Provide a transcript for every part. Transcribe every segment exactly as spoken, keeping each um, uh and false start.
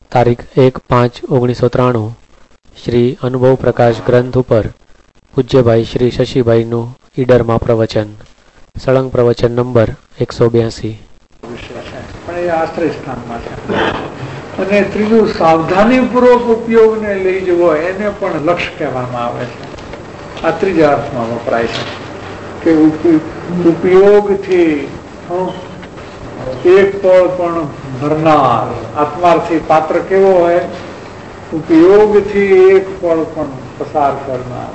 તારીખ એક પાંચ ઓગણીસો ત્રાણું શ્રી અનુભવ પ્રકાશ ગ્રંથ ઉપર પૂજ્યભાઈ શ્રી શશીભાઈનું ઈડરમાં પ્રવચન, સળંગ પ્રવચન નંબર એકસો બ્યાસી. પણ એ આશ્રય સ્થાનમાં છે. અને ત્રીજું, સાવધાનીપૂર્વક ઉપયોગને લઈ જવો, એને પણ લક્ષ્ય કહેવામાં આવે છે. આ ત્રીજા અર્થમાં વપરાય છે કે ઉપયોગથી એક પળ પણ ભરનાર આત્માર્થી પાત્ર કેવો હોય, ઉપયોગથી એક પળ પણ પસાર કરનાર.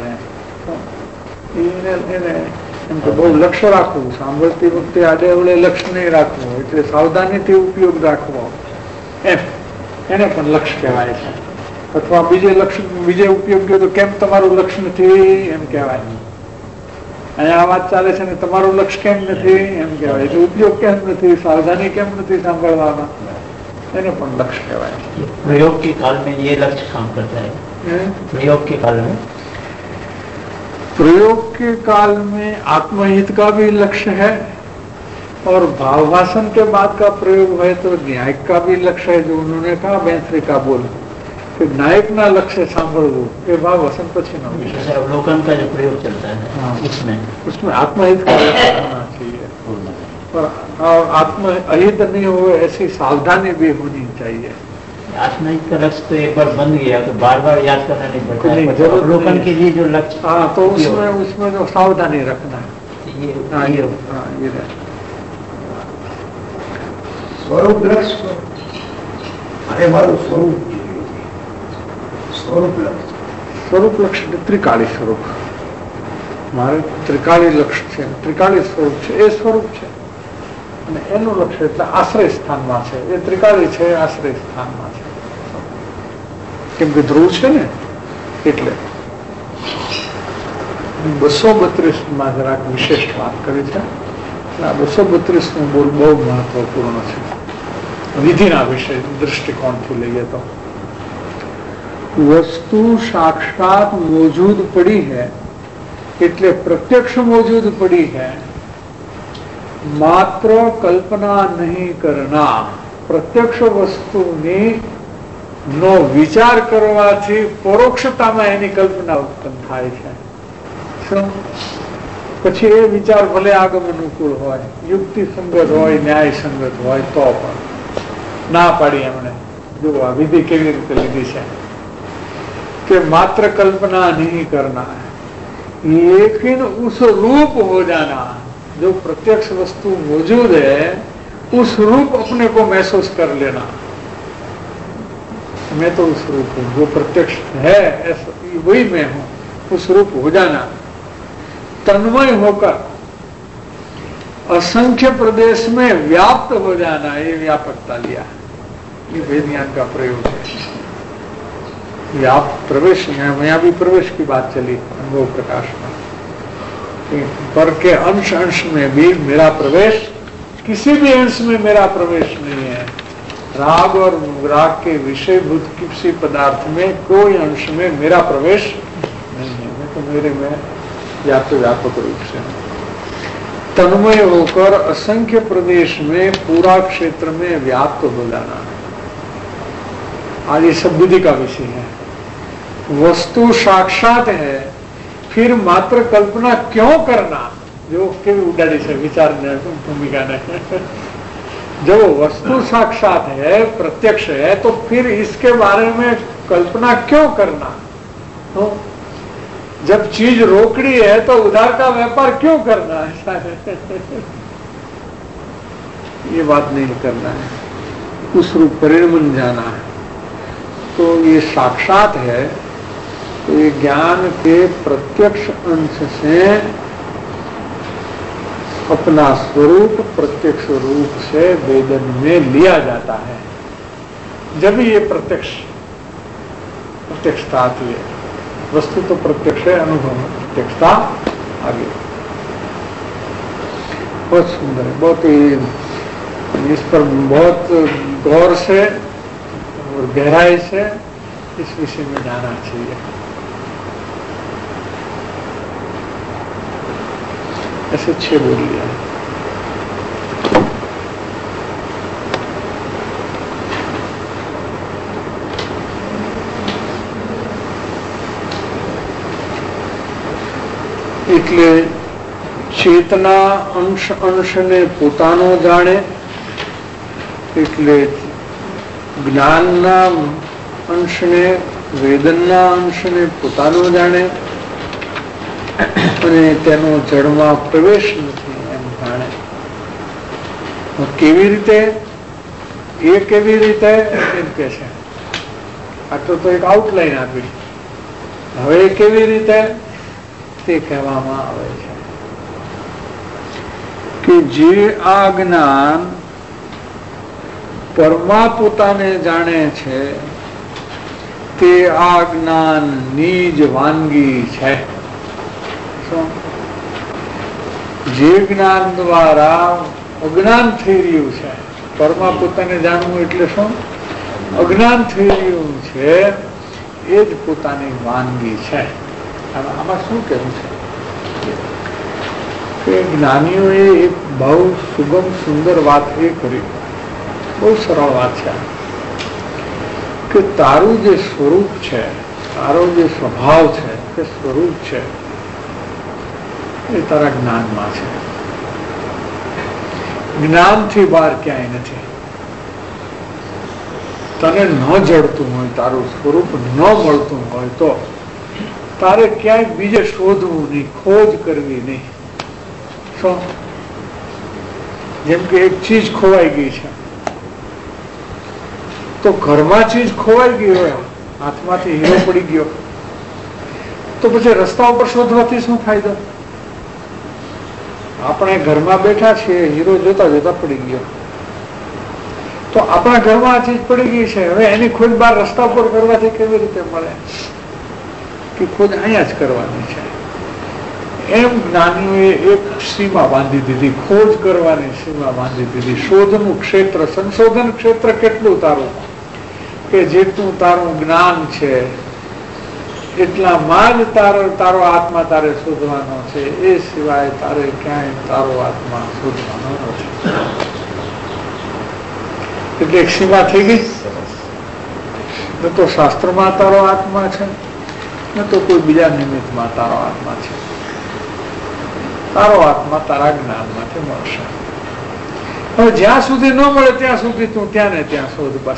એને એમ તો બહુ લક્ષ્ય રાખવું, સાંભળતી વખતે આડે અવળે લક્ષ્ય નહીં રાખવું, એટલે સાવધાનીથી ઉપયોગ રાખવો, એમ એને પણ લક્ષ્ય કહેવાય છે. અથવા બીજે લક્ષ્ય બીજે ઉપયોગ કર્યો તો કેમ તમારું લક્ષ્ય નથી એમ કહેવાય. અહીંયા આ વાત ચાલે છે ને તમારું લક્ષ્ય કેમ નથી એમ કહેવાય. એટલે ઉપયોગ કેમ નથી, સાવધાની કેમ નથી સાંભળવામાં, એને પણ લક્ष्य કહેવાય. प्रयोग के काल में ये लक्ष्य काम करता है. प्रयोग के काल में प्रयोग के काल में आत्महित का भी लक्ष्य है और भावभाषण के बाद का प्रयोग है तो न्यायिक का भी लक्ष्य है. जो उन्होंने कहा बैंसरी का बोल कि नायक ना लक्ष्य सांभळવું એ ભાવ વસન પછીનો વિષય. अवलोकन का जो प्रयोग चलता है हाँ, उसमें उसमें आत्महित का लक्ष्य होना चाहिए और आत्महित नहीं हो ऐसी सावधानी भी होनी चाहिए. आत्महित का लक्ष्य तो एक बार बन गया तो बार बार याद करना नहीं पड़ता है. अवलोकन के लिए जो लक्ष्य, हाँ, तो उसमें उसमें जो सावधानी रखना है. ये हाँ, ये हाँ, ये स्वरूप लक्ष्य. अरे मारू स्वरूप स्वरूप लक्ष्य સ્વરૂપ લક્ષ્ય ત્રિકાળી સ્વરૂપ. મારે ત્રિકાળી લક્ષ્ય છે, ત્રિકાળી સ્વરૂપ છે, એ સ્વરૂપ છે અને એનું લક્ષ્ય એટલે આશ્રય સ્થાનમાં છે. એ ત્રિકાળી છે, આશ્રય સ્થાનમાં છે. કેમ કે ધ્રુવ છે ને, એટલે બસો બત્રીસ માં જરાક વિશેષ વાત કરી છે. આ બસો બત્રીસ નું બોલ બહુ મહત્વપૂર્ણ છે વિધિના વિષય દૃષ્ટિકોણથી લઈએ તો. वस्तु साक्षात मौजूद पड़ी है એટલે प्रत्यक्ष मौजूद पड़ी है, मात्र कल्पना नहीं करना. प्रत्यक्ष वस्तुनी નો વિચાર કરવાથી પરોક્ષતામાં એની કલ્પના ઉત્પન્ન થાય છે. શું પછી એ વિચાર ભલે આગમ અનુકૂળ હોય, યુક્તિ સંગત હોય, ન્યાય સંગત હોય, તો પણ ના પાડી એમણે. જો આ વિધિ કેવી રીતે લીધી છે कि मात्र कल्पना नहीं करना है, लेकिन उस रूप हो जाना. जो प्रत्यक्ष वस्तु मौजूद है उस रूप अपने को महसूस कर लेना. मैं तो उस रूप हूँ, जो प्रत्यक्ष है वही मैं हूँ, उस रूप हो जाना. तन्मय होकर असंख्य प्रदेश में व्याप्त हो जाना, ये व्यापकता लिया. ये वेदज्ञान का प्रयोग है. आप प्रवेश, यहाँ भी प्रवेश की बात चली अनुभव प्रकाश में, पर के अंश अंश में भी मेरा प्रवेश, किसी भी अंश में मेरा प्रवेश नहीं है. राग और राग के विषयभूत किसी पदार्थ में कोई अंश में मेरा प्रवेश नहीं है. मैं तो मेरे में व्याप्त व्यापक रूप से तन्मय होकर असंख्य प्रदेश में पूरा क्षेत्र में व्याप्त हो जाना. आज ये सब बुद्धि का विषय है. वस्तु साक्षात है, फिर मात्र कल्पना क्यों करना. जो केवी उडाड़ी से विचार ने भूमिका ने. जो वस्तु साक्षात है, प्रत्यक्ष है, तो फिर इसके बारे में कल्पना क्यों करना. तो जब चीज रोकड़ी है तो उधार का व्यापार क्यों करना है. ये बात नहीं करना है, उस रूप परिणमन जाना है. तो ये साक्षात है, तो ये ज्ञान के प्रत्यक्ष अंश से अपना स्वरूप प्रत्यक्ष रूप से वेदन में लिया जाता है. जब ये प्रत्यक्ष प्रत्यक्षता आती है. वस्तु तो प्रत्यक्ष है, अनुभव प्रत्यक्षता आगे. बहुत सुंदर है, बहुत ही इस पर बहुत गौर से और गहराई से इस विषय में जाना चाहिए. ऐसे छह बोल लिया. એટલે ચેતના અંશ અંશને પોતાનો જાણે, એટલે જ્ઞાનના અંશને વેદનના અંશને પોતાનો જાણે અને તેનો જડમાં પ્રવેશ નથી એમ જાણે. કેવી રીતે? એ કેવી રીતે એમ કે છે. આટલું તો એક આઉટલાઈન આપી. હવે કેવી રીતે તે કહેવામાં આવે છે કે જે આ જ્ઞાન પરમા પોતાને જાણે છે તે આ જ્ઞાન નિજ વાનગી છે. જે જ્ઞાન દ્વારા અજ્ઞાન થઈ રહ્યું છે, પરમા પોતાને જાણવું એટલે શું? અજ્ઞાન થઈ રહ્યું છે એ જ પોતાની વાનગી છે. આમાં શું કહેવું છે કે જ્ઞાનીઓએ એક બહુ સુગમ સુંદર વાત એ કરી, બહુ સરળ વાત છે કે તારું જે સ્વરૂપ છે, તારો જે સ્વભાવ છે કે સ્વરૂપ છે એ તારા જ્ઞાનમાં છે. જ્ઞાનથી બહાર ક્યાંય નથી. તને ન જડતું હોય, તારું સ્વરૂપ ન મળતું હોય તો તારે ક્યાંય બીજે શોધવું નહીં, ખોજ કરવી નહીં. શું? જેમ કે એક ચીજ ખોવાઈ ગઈ છે તો ઘરમાં ચીજ ખોવાઈ ગઈ હોય, હાથમાંથી હીરો પડી ગયો તો પછી રસ્તા ઉપર શોધવાથી શું ફાયદો? આપણે ઘરમાં બેઠા છીએ, હીરો જોતા જોતા પડી ગયો તો આપણા ઘરમાં આ ચીજ પડી ગઈ છે, હવે એની ખોજ બહાર રસ્તા પર કરવાથી કેવી રીતે મળે? કે ખોજ અહીંયા જ કરવાની છે. એમ જ્ઞાનીઓએ એક સીમા બાંધી દીધી, ખોજ કરવાની સીમા બાંધી દીધી. શોધનું ક્ષેત્ર, સંશોધન ક્ષેત્ર કેટલું તારું કે જેટલું તારું જ્ઞાન છે એટલામાં જ તારો તારો આત્મા તારે શોધવાનો છે. એ સિવાય તારે ક્યાંય તારો આત્મા શોધવાનો નથી. એટલે એક સીમા થઈ ગઈ. ન તો શાસ્ત્રમાં તારો આત્મા છે, ન તો કોઈ બીજા નિમિત્તમાં તારો આત્મા છે. તારો આત્મા તારા જ્ઞાનમાંથી મળશે. હવે જ્યાં સુધી ન મળે ત્યાં સુધી તું ત્યાં ને ત્યાં શોધ. બસ.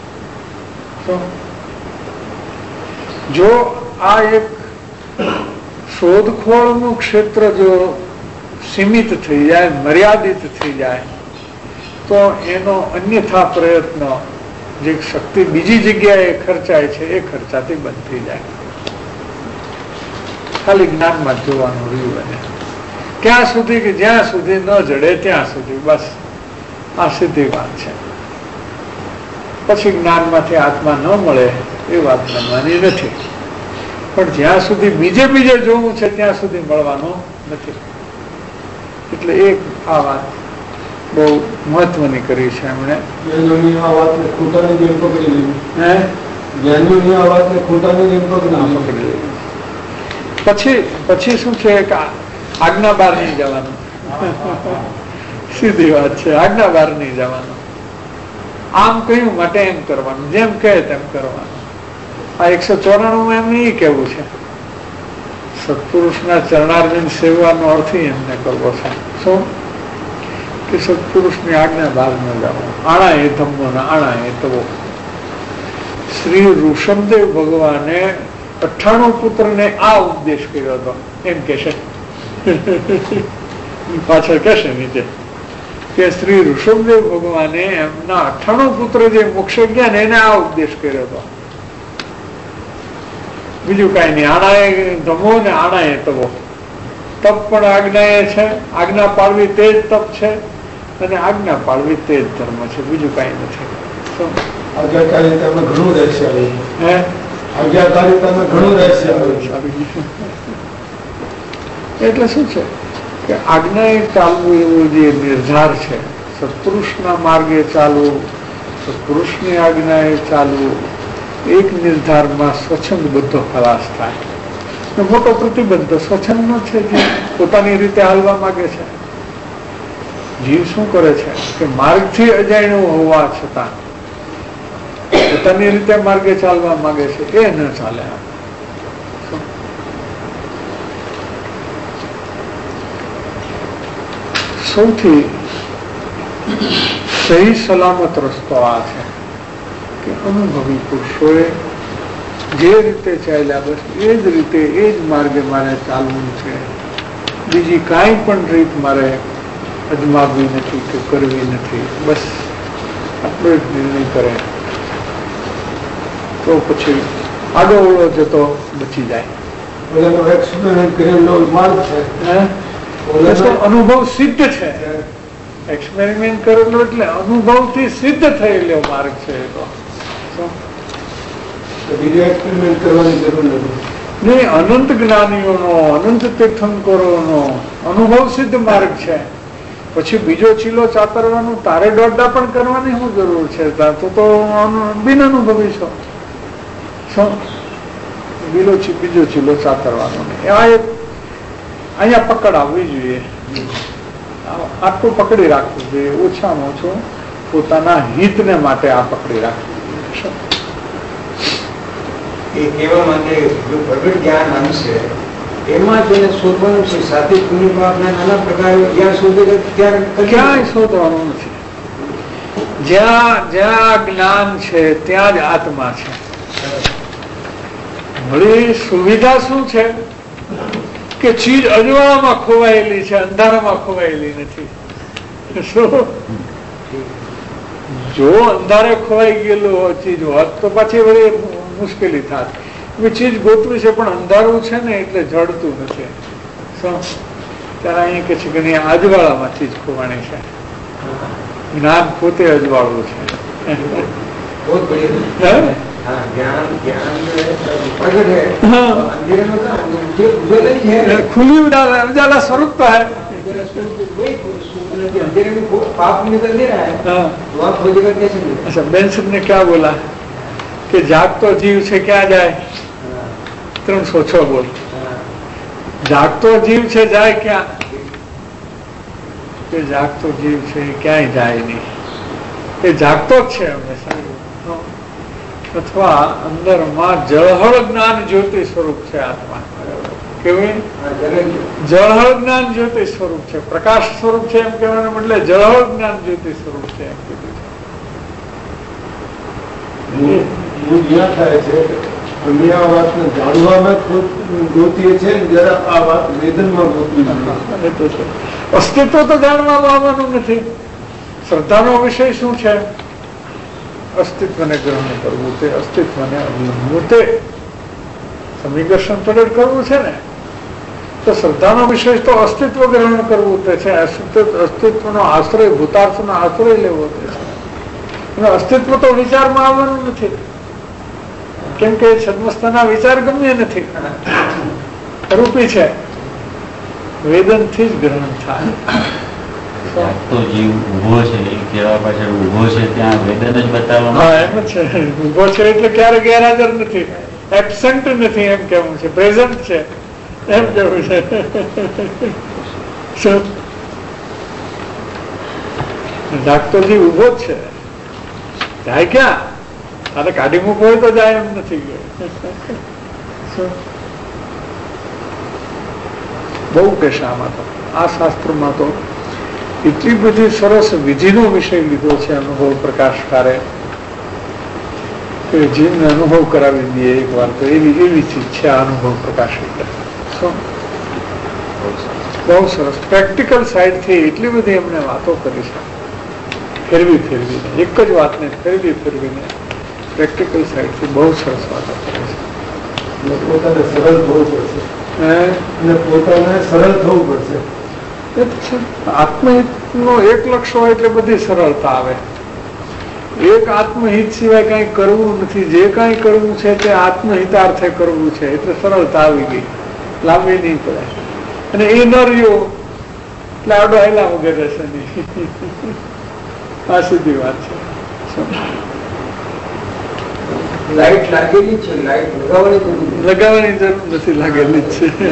જો આ એક શોધખોળનું ક્ષેત્ર જો સીમિત થઈ જાય, મર્યાદિત થઈ જાય તો એનો અન્યથા પ્રયત્ન જે શક્તિ બીજી જગ્યાએ ખર્ચાય છે એ ખર્ચાથી બંધ થઈ જાય. ખાલી જ્ઞાનમાં જોવાનું રહ્યું એને ક્યાં સુધી કે જ્યાં સુધી ન જડે ત્યાં સુધી. બસ આ સીધી વાત છે. પછી જ્ઞાનમાંથી આત્મા ન મળે એ વાત માનવાની નથી, પણ જ્યાં સુધી બીજે બીજે જોવું છે ત્યાં સુધી મળવાનો નથી. એટલે એક આ વાત બહુ મહત્વની કરી છે એમણે. પછી પછી શું છે કે આજ્ઞા બહાર નહીં જવાનું. સીધી વાત છે, આજ્ઞા બહાર નહીં જવાનું. આમ કહ્યું માટે એમ કરવાનું, જેમ કહે તેમ કરવાનું. આ એકસો ચોરાણું માં એમને એ કેવું છે સત્પુરુષના ચરણારવિંદ સેવાનો અર્થ એમને કરવો છે. શું? કે સત્પુરુષની આજ્ઞા બહાર ન જવાનું. આણા એ ધમ્મો ને આણા એ તવો. શ્રી ઋષભદેવ ભગવાને અઠ્ઠાણું પુત્ર ને આ ઉપદેશ કર્યો હતો એમ કે છે. પાછળ કહેશે નીચે કે શ્રી ઋષભદેવ ભગવાને એમના અઠ્ઠાણું પુત્ર જે મોક્ષે ગયા ને એને આ ઉપદેશ કર્યો હતો. બીજું કઈ નહીં. આણાએ ધમો ને આણાએ તવો. તપ પણ આજ્ઞા એ છે, આજ્ઞા પાળવી તે જ તપ છે અને આજ્ઞા પાળવી તે જ ધર્મ છે. બીજું કઈ નથી. ઘણું રહેશે. હે આજ્ઞાકારિતામાં ઘણું રહેશે. એટલે શું છે કે આજ્ઞાએ ચાલવું એવો જે નિર્ધાર છે, સત્પુરુષના માર્ગે ચાલવું, સત્પુરુષની આજ્ઞાએ ચાલવું, એક નિર્ધારમાં સ્વચ્છંદ બધો ખલાસ થાય. મોટો પ્રતિબંધ તો સ્વચ્છંદ નો છે. જે પોતાની રીતે હાલવા માંગે છે. જીવ શું કરે છે કે માર્ગથી અજાણ્યું હોવા છતાં પોતાની રીતે માર્ગે ચાલવા માંગે છે. એ ન ચાલે. સૌથી સહી સલામત રસ્તો આ છે કે અનુભવી પુરુષોએ જે રીતે ચાલ્યા બસ એ જ રીતે એ જ માર્ગે મારે ચાલવું છે. બીજી કાંઈ પણ રીત મારે અજમાવવી નથી કે કરવી નથી. બસ આટલો જ નિર્ણય કરે તો પછી આડો ઓળો જતો બચી જાય. એક્સપેરિમેન્ટ કરેલો માર્ગ છે, અનુભવ સિદ્ધ છે. એક્સપેરિમેન્ટ કરેલો એટલે અનુભવથી સિદ્ધ થયેલો માર્ગ છે. તો બીજો એક્સપેરિમેન્ટ કરવાની જરૂર નથી. નહીં, અનંત જ્ઞાનીઓનો, અનંત તીર્થંકરોનો અનુભવ સિદ્ધ માર્ગ છે. પછી બીજો ચીલો ચાતરવાનું તારે દોડડા પણ કરવાની શું જરૂર છે? તો તો બિન અનુભવી છો. શું બીજો બીજો ચીલો ચાતરવાનો નહીં. એવા એક અહીંયા પકડ આવવી જોઈએ. આટલું પકડી રાખવું જોઈએ. ઓછામાં ઓછું પોતાના હિતને માટે આ પકડી રાખવું જોઈએ. એ કહેવા માટે જો પ્રગટ જ્ઞાન આવશે એમાં તેને શોધવાનું છે. સાથે પુણ્ય પાપના નાના પ્રકારે જ્યાં શોધે ત્યાં ક્યાંય શોધવાનું નથી. જ્યાં જ્યાં જ્ઞાન છે ત્યાં જ આત્મા છે. વળી સુવિધા શું છે કે ચીજ અજવાળામાં ખોવાયેલી છે, અંધારામાં ખોવાયેલી નથી. શું જો અંધારે ખોવાઈ ગયેલું હોય ચીજ હોત તો પછી વળી મુશ્કેલી થાત. ચીજ ગોતવી છે પણ અંધારું છે ને એટલે જડતું નથી. શું ત્યારે અહીં કે છે કે નહીં, અજવાળામાં ચીજ ખોવાણી છે. જ્ઞાન પોતે અજવાળું છે. खुली उजाला स्वरूप तो है. पाप निकल नहीं रहा है तो आप हो जगह कैसे मिले? अच्छा, बेंसन ने क्या बोला कि जागतो जीव से क्या जाए? त्रण सौ छह बोल. जागतो जीव છે જાય ક્યાં? કે જાગતો જીવ છે ક્યાંય જાય નહીં. એ જાગતો જ છે હંમેશા. અથવા અંદરમાં જળહળ જ્ઞાન જ્યોતિ સ્વરૂપ છે આત્મા. કેવું? જળહળ જ્ઞાન જ્યોતિ સ્વરૂપ છે. પ્રકાશ સ્વરૂપ છે એમ કહેવાને બદલે જળહળ જ્ઞાન જ્યોતિ સ્વરૂપ છે એમ કીધું એવું જ્યાં થાય છે અમે આ વાતને જાણવામાં ગોતીએ છીએ જરા આ વાત વેદનમાં ગોતવી છે. અસ્તિત્વ તો જાણવામાં આવવાનું નથી. શ્રદ્ધાનો વિષય શું છે? અસ્તિત્વને ગ્રહણ કરવું, તે અસ્તિત્વને અવલંબવું, તે સમીકર્ષણ પ્રગટ કરવું છે ને. તો શ્રદ્ધાનો વિષય તો અસ્તિત્વ ગ્રહણ કરવું તે છે. અસ્તિત્વનો આશ્રય, ભૂતાર્થનો આશ્રય લેવો તે છે. અસ્તિત્વ તો વિચારમાં આવવાનું નથી, કેમ કે સદવસ્તાના વિચાર ગમ્ય નથી, રૂપી છે. વેદનથી જ ગ્રહણ થાય. તો જીવ ઉભો છે એ કહેવા પાછળ ઉભો છે ત્યાં વેદન જ બતાવવામાં. હા, એમ છે. ઉભો છે એટલે ક્યારે ગેરહાજર નથી, એબસેન્ટ નથી એમ કેવું છે, પ્રેઝન્ટ છે એમ કેવું છે. જાગતો જીવ ઉભો જ છે. જાય ક્યાં? તારે કાઢી મૂકવો હોય તો જાય એમ નથી ગયો. બહુ પેશામાં તો આ શાસ્ત્રમાં તો એટલી બધી સરસ વિધિનો વિષય લીધો છે અનુભવ પ્રકાશકારે કે જીવને અનુભવ કરાવી દઈએ એક વાર તો એવી એવી ચીજ છે આ અનુભવ પ્રકાશ. બહુ સરસ પ્રેક્ટિકલ સાઈડથી એટલી બધી એમને વાતો કરી છે, ફેરવી ફેરવીને એક જ વાતને ફેરવી ફેરવીને પ્રેક્ટિકલ સાઈડથી બહુ સરસ વાતો કરી છે. પોતાને સરળ થવું પડશે અને પોતાને સરળ થવું પડશે. આત્મહિતનો એક લક્ષ્ય હોય એટલે બધી સરળતા આવે. એક આત્મહિત સિવાય કઈ કરવું નથી. જે કઈ કરવું છે તે આત્મહિતાર્થે કરવું છે એટલે સરળતા આવી ગઈ, લાંબી નહીં પડે. અને એ ન રહ્યો એટલે આડો હેલા વગર રહેશે નહીં. આ સીધી વાત છે. લાઈટ લાગેલી છે, લાઈટ લગાવવાની જરૂર લગાવવાની જરૂર નથી, લાગેલી જ છે.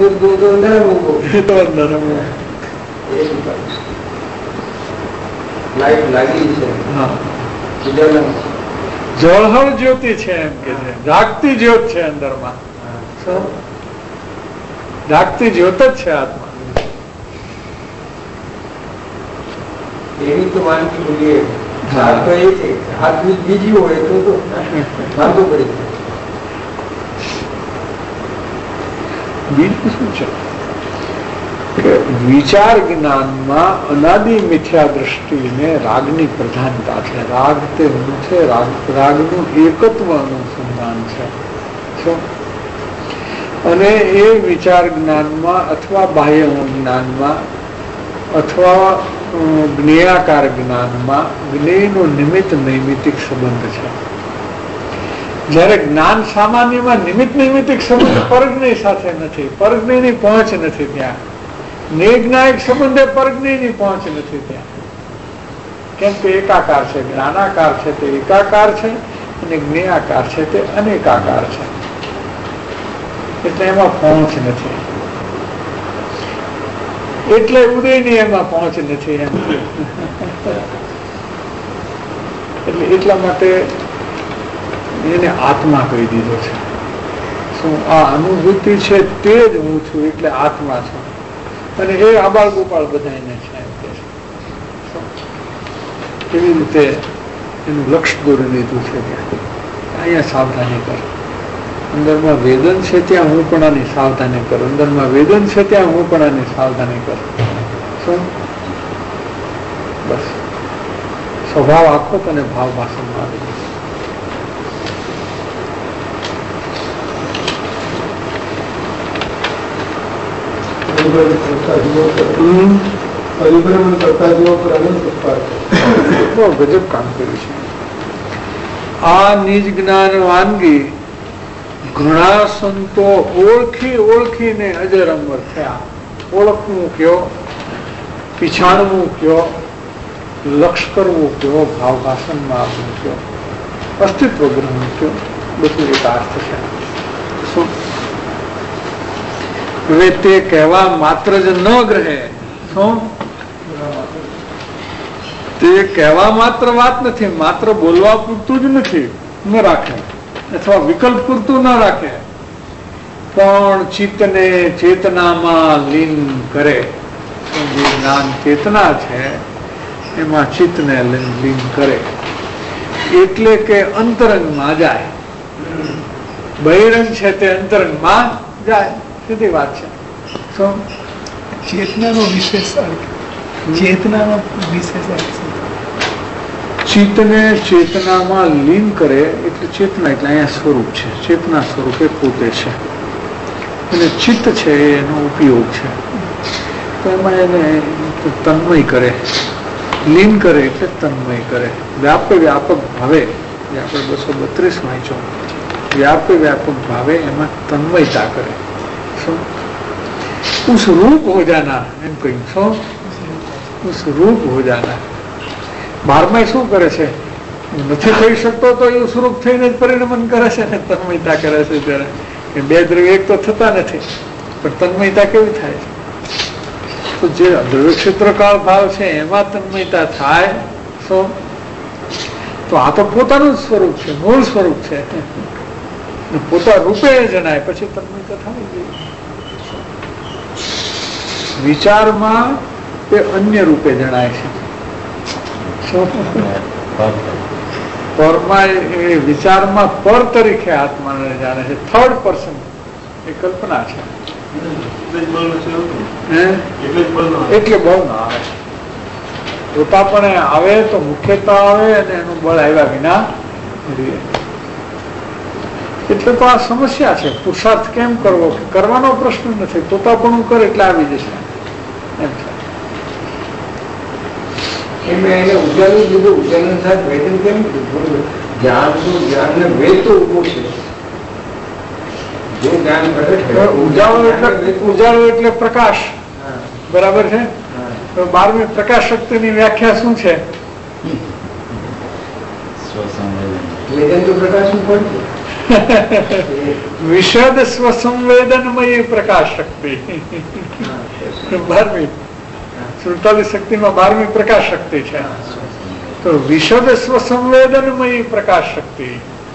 લાઈટ લાગી છે. હા, જળહળ જ્યોતિ છે એમ કે છે. જાગતી જ્યોત છે અંદરમાં. જાગતી જ્યોત જ છે આત્મા. એવી તો વાનગી બોલીએ હાથ તો એ છે હાથ બીજી હોય તો તો વાંધો પડી જાય. બીજું શું છે કે વિચાર જ્ઞાનમાં અનાદિ મિથ્યા દ્રષ્ટિને રાગની પ્રધાનતા છે. રાગ તે હું છે, રાગ રાગનું એકત્વ અનુસંધાન છે. શું? અને એ વિચાર જ્ઞાનમાં અથવા બાહ્ય જ્ઞાનમાં અથવા જ્ઞેયાકાર જ્ઞાનમાં જ્ઞેયનો નિમિત્ત નૈમિતિક સંબંધ છે. જયારે જ્ઞાન સામાન્યમાં નિમિત્ત નૈમિતિક સંબંધ પરજ્ઞેય સાથે નથી, પરજ્ઞેયની પહોંચ નથી ત્યાં. નિર્જ્ઞાયક સંબંધે પરજ્ઞેયની પહોંચ નથી ત્યાં. કેમ કે એકાકાર છે, જ્ઞાનાકાર છે તે એકાકાર છે અને જ્ઞેયાકાર છે તે અનેકાકાર છે, એટલે એમાં પહોંચ નથી. એટલે ઉદયની એમાં પહોંચ નથી એમ. એટલે એટલા માટે એને આત્મા કહી દીધો છે. શું આ અનુભૂતિ છે તે જ હું છું, એટલે આત્મા છું. અને એ આબાળ ગોપાળ બધાને છે. એવી રીતે એનું લક્ષ્ય દોરી લીધું છે. અહીંયા સાવધાની કર. અંદરમાં વેદન છે ત્યાં હું પણ આની સાવધાની કર. અંદરમાં વેદન છે ત્યાં હું પણ આની સાવધાની કર. શું? બસ સ્વભાવ આખો તને ભાવ ભાષણમાં આવી જશે. પરિભ્રમણ કરતા જીવો પર અનંત ઉપકાર બહુ ગજબ કામ કર્યું છે. આ નિજ જ્ઞાન વાનગી ઘણા સંતો ઓળખી ઓળખીને અજર અમર થયા. ઓળખવું કયો, પીછાણવું કયો, લક્ષ કરવું કયો, ભાવ ભાષણમાં આપવું કયો, અસ્તિત્વ ગ્રહણ કયો, બધું એક અર્થ છે. શું? હવે તે કહેવા માત્ર જ ન ગ્રહે. શું? તે કહેવા માત્ર વાત નથી, માત્ર બોલવા પૂરતું જ નથી, ન રાખે અથવા વિકલ્પ પૂરતું ન રાખે, પણ ચિત્તને ચેતનામાં લીન કરે. જે જ્ઞાન ચેતના છે એમાં ચિત્તને લીન કરે, એટલે કે અંતરંગમાં જાય. બહિરંગ છે તે અંતરંગમાં જાય. સીધી વાત છે. શું? ચેતનાનો વિશેષ અર્થ, ચેતનાનો વિશેષ અર્થ ચિત્તને ચેતનામાં લીન કરે એટલે ચેતના, એટલે અહીંયા સ્વરૂપ છે. ચેતના સ્વરૂપે પોતે છે અને ચિત્ત છે એનો ઉપયોગ છે. તો એમાં એને તન્મય કરે, લીન કરે એટલે તન્મય કરે. વ્યાપે વ્યાપક ભાવે, જે આપણે બસો બત્રીસ વાંચો, વ્યાપે વ્યાપક ભાવે એમાં તન્મયતા કરે. શું? ઉસ રૂપ હો જાના, એમ કહ્યું. શું? ઉસ રૂપ હો જાના. બારમાય શું કરે છે? નથી થઈ શકતો તો એ સ્વરૂપ થઈને જ પરિણમન કરે છે ને, તન્મયતા કરે છે. ત્યારે બે દ્રવ્ય એક તો થતા નથી, પણ તન્મયતા કેવી થાય છે? તો જે દ્રવ્ય ક્ષેત્રકાળ ભાવ છે એમાં તન્મયતા થાય. શું? તો આ તો પોતાનું જ સ્વરૂપ છે, મૂળ સ્વરૂપ છે, પોતા રૂપે જણાય પછી તન્મયતા થવી જોઈએ. વિચારમાં તે અન્ય રૂપે જણાય છે. પરમાં એ વિચારમાં પર તરીકે આત્માને જાણે છે. થર્ડ પર્સન એ કલ્પના છે. એટલે બહુ ના આવે. પોતા પણ આવે તો મુખ્યતા આવે અને એનું બળ આવ્યા વિના એટલે તો આ સમસ્યા છે. પુરુષાર્થ કેમ કરવો? કરવાનો પ્રશ્ન નથી, પોતાપણું કરે એટલે આવી જશે એમ છે. એને ઉજાલું લીધું. ઉજાલન સાથે વેદન કેમ કીધું? જ્ઞાન શું? જ્ઞાન ને વેદ તો ઉભો છે. જો જ્ઞાન કરે ઉજાળો એટલે ઉજાળો એટલે પ્રકાશ, બરાબર છે. તો બારમી પ્રકાશ શક્તિની વ્યાખ્યા શું છે? વેદન તો પ્રકાશ નું પણ વિશદ સ્વસંવેદનમય પ્રકાશ શક્તિ. બારમી સુડતાલીસ શક્તિમાં બારમી પ્રકાશ શક્તિ છે. તો વિશદ સ્વસંવેદનમય પ્રકાશ શક્તિ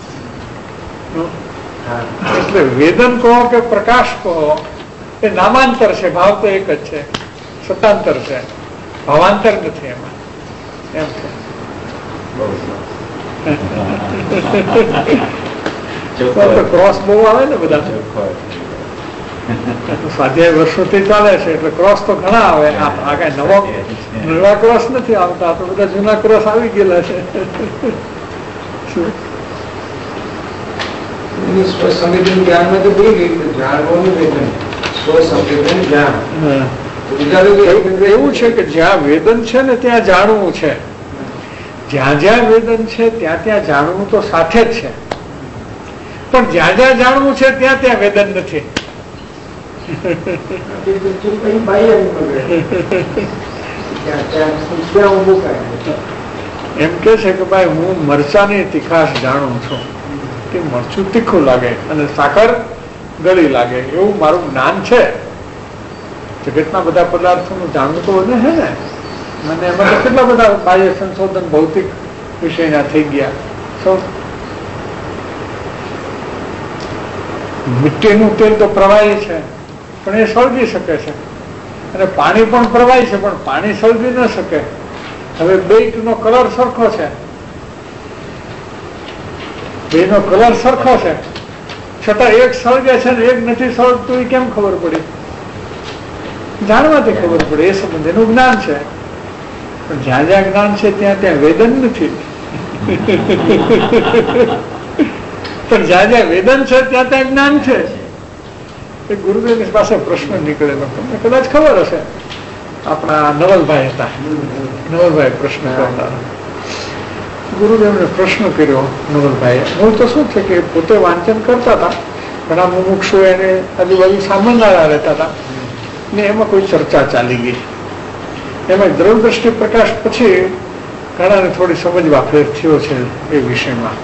એટલે વેદન કહો કે પ્રકાશ કહો એ નામાંતર છે. ભાવ તો એક જ છે, સતાંતર છે, ભાવાંતર નથી એમાં. એમ કે ક્રોસ બહુ આવે ને બધા સ્વાધ્યાય વર્ષોથી ચાલે છે એટલે ક્રોસ તો ઘણા આવે. આ કઈ નવો નવા ક્રોસ નથી આવતા, તો બધા જૂના ક્રોસ આવી ગયેલા છે. સ્વસંવેદન જ્ઞાનમાં તો ભૂલી ગઈ, જાણવાનું વેદન સ્વસંવેદન જ્ઞાન. એવું છે કે જ્યાં વેદન છે ને ત્યાં જાણવું છે, જ્યાં જ્યાં વેદન છે ત્યાં ત્યાં જાણવું તો સાથે જ છે, પણ જ્યાં જ્યાં જાણવું છે ત્યાં ત્યાં વેદન નથી. એમ કે છે કે ભાઈ હું મરચાની તીખાશ જાણું છું, કે મરચું તીખું લાગે અને સાકર ગળી લાગે, એવું મારું જ્ઞાન છે. જગતના બધા પદાર્થોનું જાણવું તો વધે છે ને, મને એમાં તો કેટલા બધા બાહ્ય સંશોધન ભૌતિક વિષયના થઈ ગયા. મીઠીનું તેલ તો પ્રવાહી છે પણ એ સળગી શકે છે, અને પાણી પણ પ્રવાહી છે પણ પાણી સળગી ન શકે. હવે બે નો કલર સરખો છે, બે નો કલર સરખો છે છતાં એક સળગે છે ને એક નથી સળગતું, એ કેમ ખબર પડી? જાણવાથી ખબર પડે. એ સંબંધ એનું જ્ઞાન છે. પણ જ્યાં જ્યાં જ્ઞાન છે ત્યાં ત્યાં વેદન નથી. પણ જ્યાં જ્યાં વેદન છે ત્યાં ત્યાં જ્ઞાન છે. એ ગુરુદેવની પાસે પ્રશ્ન નીકળેલો, તમને કદાચ ખબર હશે. આપણા નવલભાઈ હતા, નવલભાઈ પ્રશ્ન કરતા. ગુરુદેવને પ્રશ્ન કર્યો નવલભાઈ. મૂળ તો શું છે કે પોતે વાંચન કરતા હતા, ઘણા મુમુક્ષુ એને આજુબાજુ સાંભળનારા રહેતા હતા, ને એમાં કોઈ ચર્ચા ચાલી ગઈ. એમાં દ્રવ્ય દ્રષ્ટિ પ્રકાશ પછી ઘણાને થોડી સમજવા ફેર થયો છે એ વિષયમાં.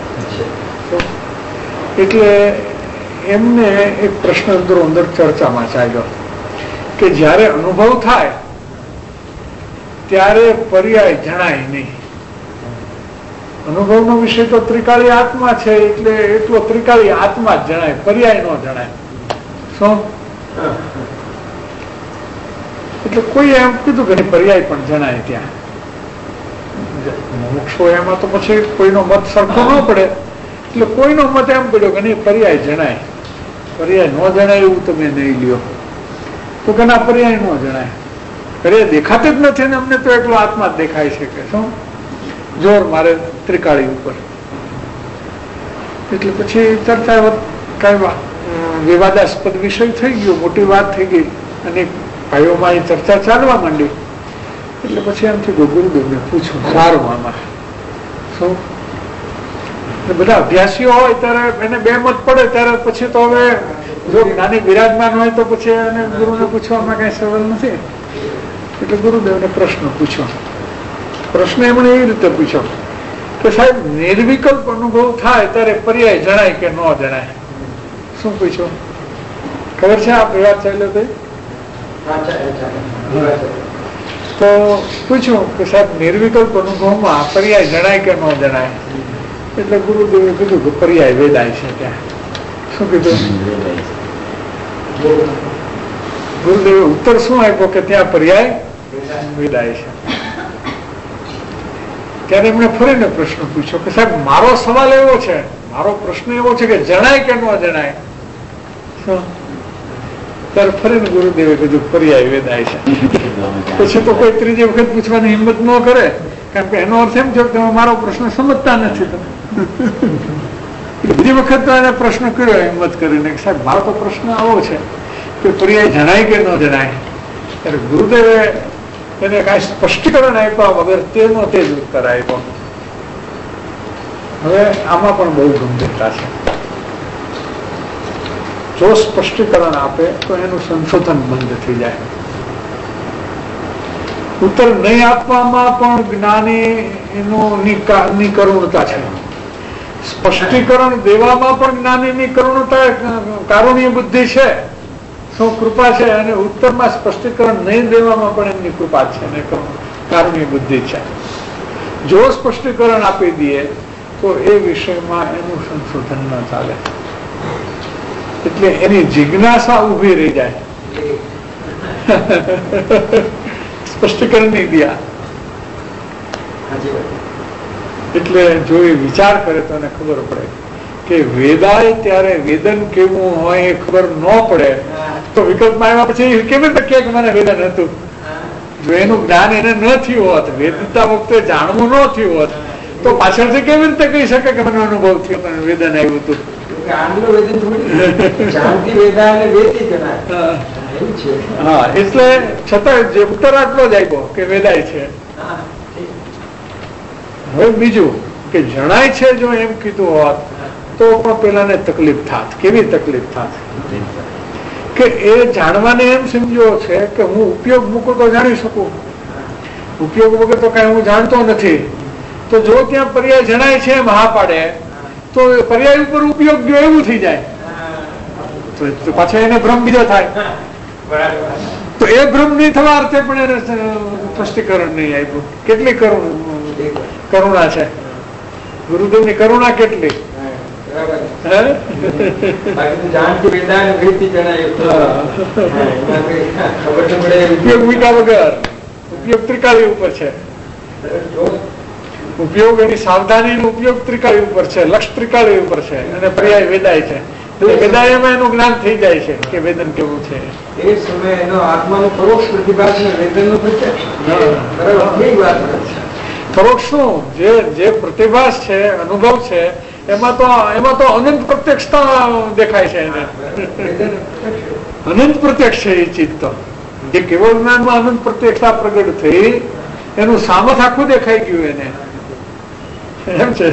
એટલે એમને એક પ્રશ્ન અંદરો અંદર ચર્ચામાં ચાલ્યો કે જ્યારે અનુભવ થાય ત્યારે પર્યાય જણાય નહીં. અનુભવનો વિષય તો ત્રિકાળી આત્મા છે, એટલે એટલો ત્રિકાળી આત્મા જ જણાય, પર્યાય ન જણાય. શું? એટલે કોઈ એમ કીધું કે પર્યાય પણ જણાય ત્યાં. મોક્ષો એમાં તો પછી કોઈનો મત સરખો ન પડે, એટલે કોઈનો મત એમ પડ્યો કે નહીં પર્યાય જણાય. પર્યાય ન જણાય એવું તમે નહીં લ્યો તો કે ના પર્યાય ન જણાય, પર્યાય દેખાતો જ નથી ને અમને તો એટલો આત્મા જ દેખાય છે કે શું જોર મારે ત્રિકાળી ઉપર. એટલે પછી ચર્ચા કઈ વિવાદાસ્પદ વિષય થઈ ગયો, મોટી વાત થઈ ગઈ, અને ભાઈઓમાં એ ચર્ચા ચાલવા માંડી. એટલે પછી એમ થયું ગુરુદેવને પૂછું સારું આમાં શું. બધા અભ્યાસીઓ હોય ત્યારે એને બે મત પડે ત્યારે પછી તો હવે જો જ્ઞાની બિરાજમાન હોય તો પછી એને ગુરુને પૂછવામાં કઈ સવાલ નથી. એટલે ગુરુદેવને પ્રશ્ન પૂછ્યો. પ્રશ્ન એમણે એવી રીતે પૂછ્યો કે સાહેબ નિર્વિકલ્પ અનુભવ થાય ત્યારે પર્યાય જણાય કે ન જણાય? શું પૂછ્યું ખબર છે? આ વિવાદ ચાલ્યો હતો તો પૂછ્યું કે સાહેબ નિર્વિકલ્પ અનુભવમાં પર્યાય જણાય કે ન જણાય? એટલે ગુરુદેવે કીધું કે પર્યાય વેદાય છે ત્યાં. શું કીધું ગુરુદેવે? ઉત્તર શું આપ્યો કે ત્યાં પર્યાય વેદાય છે. ત્યારે એમણે ફરીને પ્રશ્ન પૂછ્યો કે સાહેબ મારો સવાલ એવો છે, મારો પ્રશ્ન એવો છે કે જણાય કે ન જણાય? ત્યારે ફરીને ગુરુદેવે કીધું પર્યાય વેદાય છે. પછી તો કોઈ ત્રીજી વખત પૂછવાની હિંમત ન કરે, કારણ કે એનો અર્થ એમ થયો કે તમે મારો પ્રશ્ન સમજતા નથી. તમે બીજી વખત તો એને પ્રશ્ન કર્યો હિંમત કરીને સાહેબ મારો તો પ્રશ્ન આવો છે કે પર્યાય જણાય કે ન જણાય? ત્યારે ગુરુદેવે એને કઈ સ્પષ્ટીકરણ આપ્યા વગર તેનો તે જ ઉત્તર આપ્યો. હવે આમાં પણ બહુ ગંભીરતા છે. જો સ્પષ્ટીકરણ આપે તો એનું સંશોધન બંધ થઈ જાય. ઉત્તર નહીં આપવામાં પણ જ્ઞાની ની કરુણતા છે, સ્પષ્ટીકરણ દેવામાં પણ જ્ઞાનીની કરુણતા કારુણ્ય બુદ્ધિ છે, શું કૃપા છે, અને ઉત્તરમાં સ્પષ્ટીકરણ નહીં દેવામાં પણ એમની કૃપા છે અને કારુણ્ય બુદ્ધિ છે. જો સ્પષ્ટીકરણ આપી દઈએ તો એ વિષયમાં એનું સંશોધન ન ચાલે. એટલે એની જિજ્ઞાસા ઉભી રહી જાય. સ્પષ્ટીકરણ નહીં દિયા એટલે જો એ વિચાર કરે તો એને ખબર પડે કે વેદાય ત્યારે વેદન કેવું હોય એ ખબર ન પડે તો વિકલ્પમાં આવ્યા પછી કેવી રીતે કે મને વેદન હતું? જો એનું જ્ઞાન એને ન થયું હોત, વેદતા વખતે જાણવું ન થયું હોત, તો પાછળથી કેવી રીતે કહી શકે કે મને અનુભવ થયો મને વેદન આવ્યું હતું? હા, એટલે છતાં જે ઉત્તર આટલો જ આપ્યો કે વેદાય છે. હવે બીજું કે જણાય છે જો એમ કીધું હોત તો પણ પેલાને તકલીફ થાત. કેવી તકલીફ થાત કે એ જાણવાને એમ સમજો છે કે હું ઉપયોગ મૂકું તો જાણી શકું, ઉપયોગ વગર તો કઈ હું જાણતો નથી. તો જો ત્યાં પર્યાય જણાય છે એમ હા પાડે તો પર્યાય ઉપર ઉપયોગ જો એવું થઈ જાય તો પાછા એને ભ્રમ બીજો થાય. તો એ ભ્રમ નહીં થવા અર્થે પણ એને સ્પષ્ટીકરણ નહીં આપ્યું. કેટલી કરુણા છે ગુરુદેવ ની, કરુણા કેટલી! ઉપયોગ મીઠા વગર ઉપયોગ ત્રિકાળી ઉપર છે. ઉપયોગ એની સાવધાની નો ઉપયોગ ત્રિકાળી ઉપર છે, લક્ષ ત્રિકાળી ઉપર છે અને પર્યાય વેદાય છે. એટલે વેદાયમાં એનું જ્ઞાન થઈ જાય છે કે વેદન કેવું છે. એ સમયે એનો આત્માનો પરોક્ષ પ્રતિભાસ ને વેદનનો પ્રત્યક્ષ. પરોક્ષ શું જે જે પ્રતિભાસ છે, અનુભવ છે, એમાં તો એમાં તો અનંત પ્રત્યક્ષતા દેખાય છે એને. અનંત પ્રત્યક્ષ છે એ ચીજ તો. જે કેવળ જ્ઞાનમાં અનંત પ્રત્યક્ષતા પ્રગટ થઈ એનું સામર્થ આખું દેખાઈ ગયું એને. એમ છે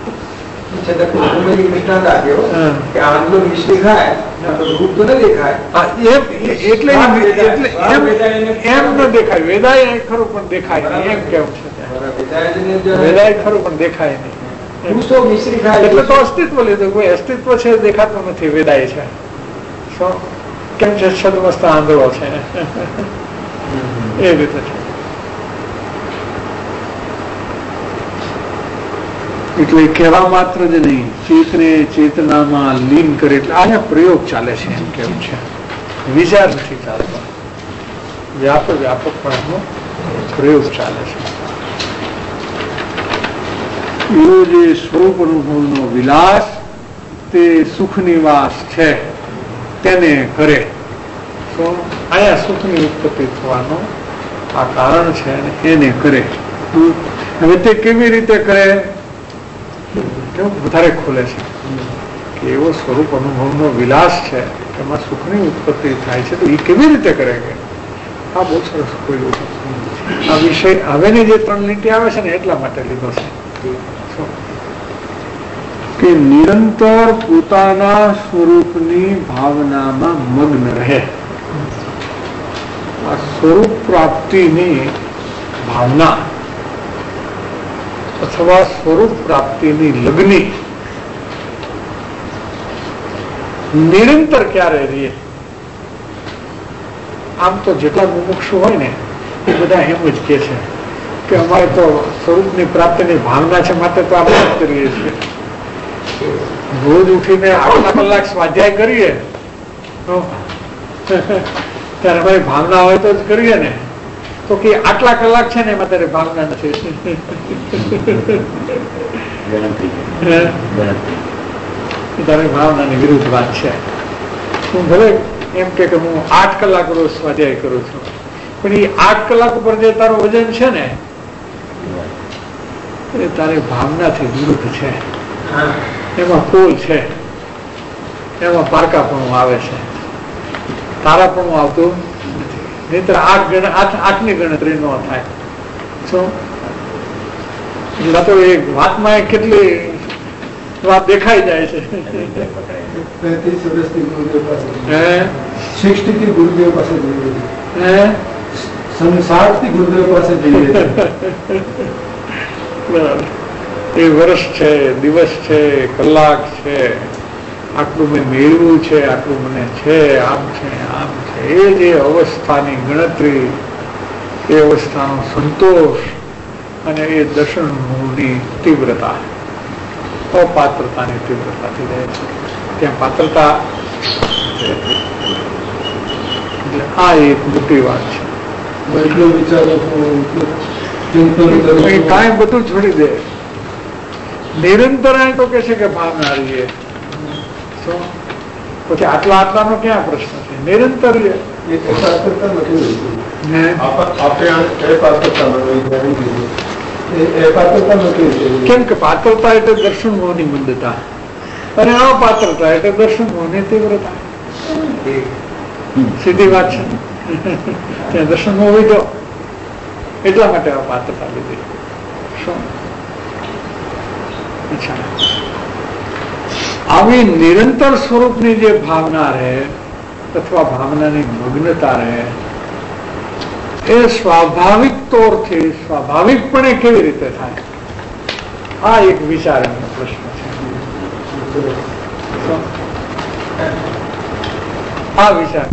એટલે એમ ન દેખાય. વેદાય ખરું પણ દેખાય નહીં એમ કેવું છે. વેદાય ખરું પણ દેખાય નહીં એટલે તો અસ્તિત્વ લીધું. કોઈ અસ્તિત્વ છે દેખાતું નથી. વેદાય છે શું કેમ છે? છદમસ્ત આંધળો છે એ રીતે છે. એટલે કહેવા માત્ર જ નહીં, ચેતને ચેતનામાં લીન કરે. એટલે આના પ્રયોગ ચાલે છે એમ કેવું છે. વિચાર નથી ચાલતો, વ્યાપક વ્યાપકપણાનો પ્રયોગ ચાલે છે. એવો જે સ્વરૂપ અનુભવનો વિલાસ તે સુખ નિવાસ છે તેને કરે. તો આયા સુખની ઉત્પત્તિ થવાનો આ કારણ છે એને કરે. હવે તે કેવી રીતે કરે? વધારે ખોલે છે કે એવો સ્વરૂપ અનુભવનો વિલાસ છે એમાં સુખની ઉત્પત્તિ થાય છે. તો એ કેવી રીતે કરે? કે આ બહુ સરસ ખોલ્યું છે. આ વિષય હવેની જે ત્રણ લીટી આવે છે ને એટલા માટે લીધો છે કે નિરંતર પોતાના સ્વરૂપની ભાવનામાં મગ્ન રહે. આ સ્વરૂપ પ્રાપ્તિની ભાવના અથવા સ્વરૂપ પ્રાપ્તિની લગ્ની નિરંતર ક્યારે રહીએ? આમ તો જેટલા મુમુક્ષુ હોય ને એ બધા એમ જ કે છે કે અમારે તો સ્વરૂપની પ્રાપ્તિની ભાવના છે માટે તો આપણે કરીએ છીએ. રોજ ઉઠીને આટલા કલાક સ્વાધ્યાય કરીએ તો ત્યારે અમારી ભાવના હોય તો જ કરીએ ને. તો કે આટલા કલાક છે ને એમાં તારે ભાવના નથી. તારે ભાવનાની વિરુદ્ધ વાત છે. હું ભલે એમ કે હું આઠ કલાક રોજ સ્વાધ્યાય કરું છું પણ એ આઠ કલાક ઉપર જે તારું વજન છે ને એ તારી ભાવનાથી વિરુદ્ધ છે. એમાં કોલ છે, એમાં પારકાપણું આવે છે, તારાપણું આવતું નથી. નહીતર આઠ ગણ આઠ આઠની ગણતરી ન થાય. શું એટલે તો એ વાતમાં કેટલી વાત દેખાઈ જાય છે. पैंतीस વર્ષથી ગુરુદેવ પાસે સિક્સટી થી ગુરુદેવ પાસે જઈએ સાઠ થી ગુરુદેવ પાસે જઈએ. એ વર્ષ છે, દિવસ છે, કલાક છે, આટલું મેં મેળવ્યું છે, આટલું મને છે, આમ છે આમ છે, એ જે અવસ્થાની ગણતરી, એ અવસ્થાનો સંતોષ અને એ દર્શનની તીવ્રતા, અપાત્રતાની તીવ્રતા થઈ જાય છે. ત્યાં પાત્રતા એટલે આ એક મોટી વાત છે. એટલો વિચારો કાંઈ બધું છોડી દે. નિરંતર તો કે છે કે ભાવના રહીએ. શું પછી આટલા આટલાનો ક્યાં પ્રશ્ન છે? નિરંતર કેમ કે પાત્રતા એટલે દર્શન મોહની મંદતા અને અપાત્રતા એટલે દર્શન મોહની તીવ્રતા. સીધી વાત છે. ત્યાં દર્શન મોહ વિધો એટલા માટે અપાત્રતા લીધી. શું આવી નિરંતર સ્વરૂપની જે ભાવના રહે અથવા ભાવનાની મગ્નતા રહે એ સ્વાભાવિક તોરથી સ્વાભાવિકપણે કેવી રીતે થાય? આ એક વિચારનો પ્રશ્ન છે. આ વિચાર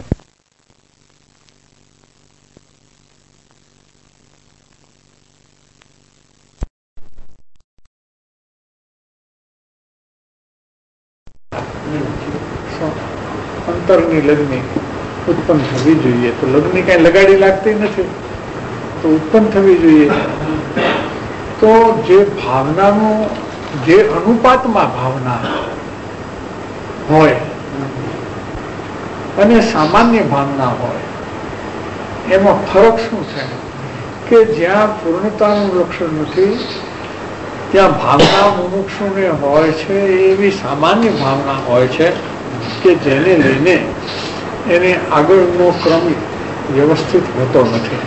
અંતરની લગ્ની ઉત્પન્ન થવી જોઈએ. તો લગ્ની કઈ લગાડી લાગતી નથી, તો ઉત્પન્ન થવી જોઈએ. તો જે ભાવનાનું જે અનુપાતમાં ભાવના હોય અને સામાન્ય ભાવના હોય એમાં ફરક શું છે? કે જ્યાં પૂર્ણતાનું લક્ષણ નથી ત્યાં ભાવના મુમુક્ષુને હોય છે એવી સામાન્ય ભાવના હોય છે કે જેને લઈને એને આગળનો ક્રમ વ્યવસ્થિત હોતો નથી.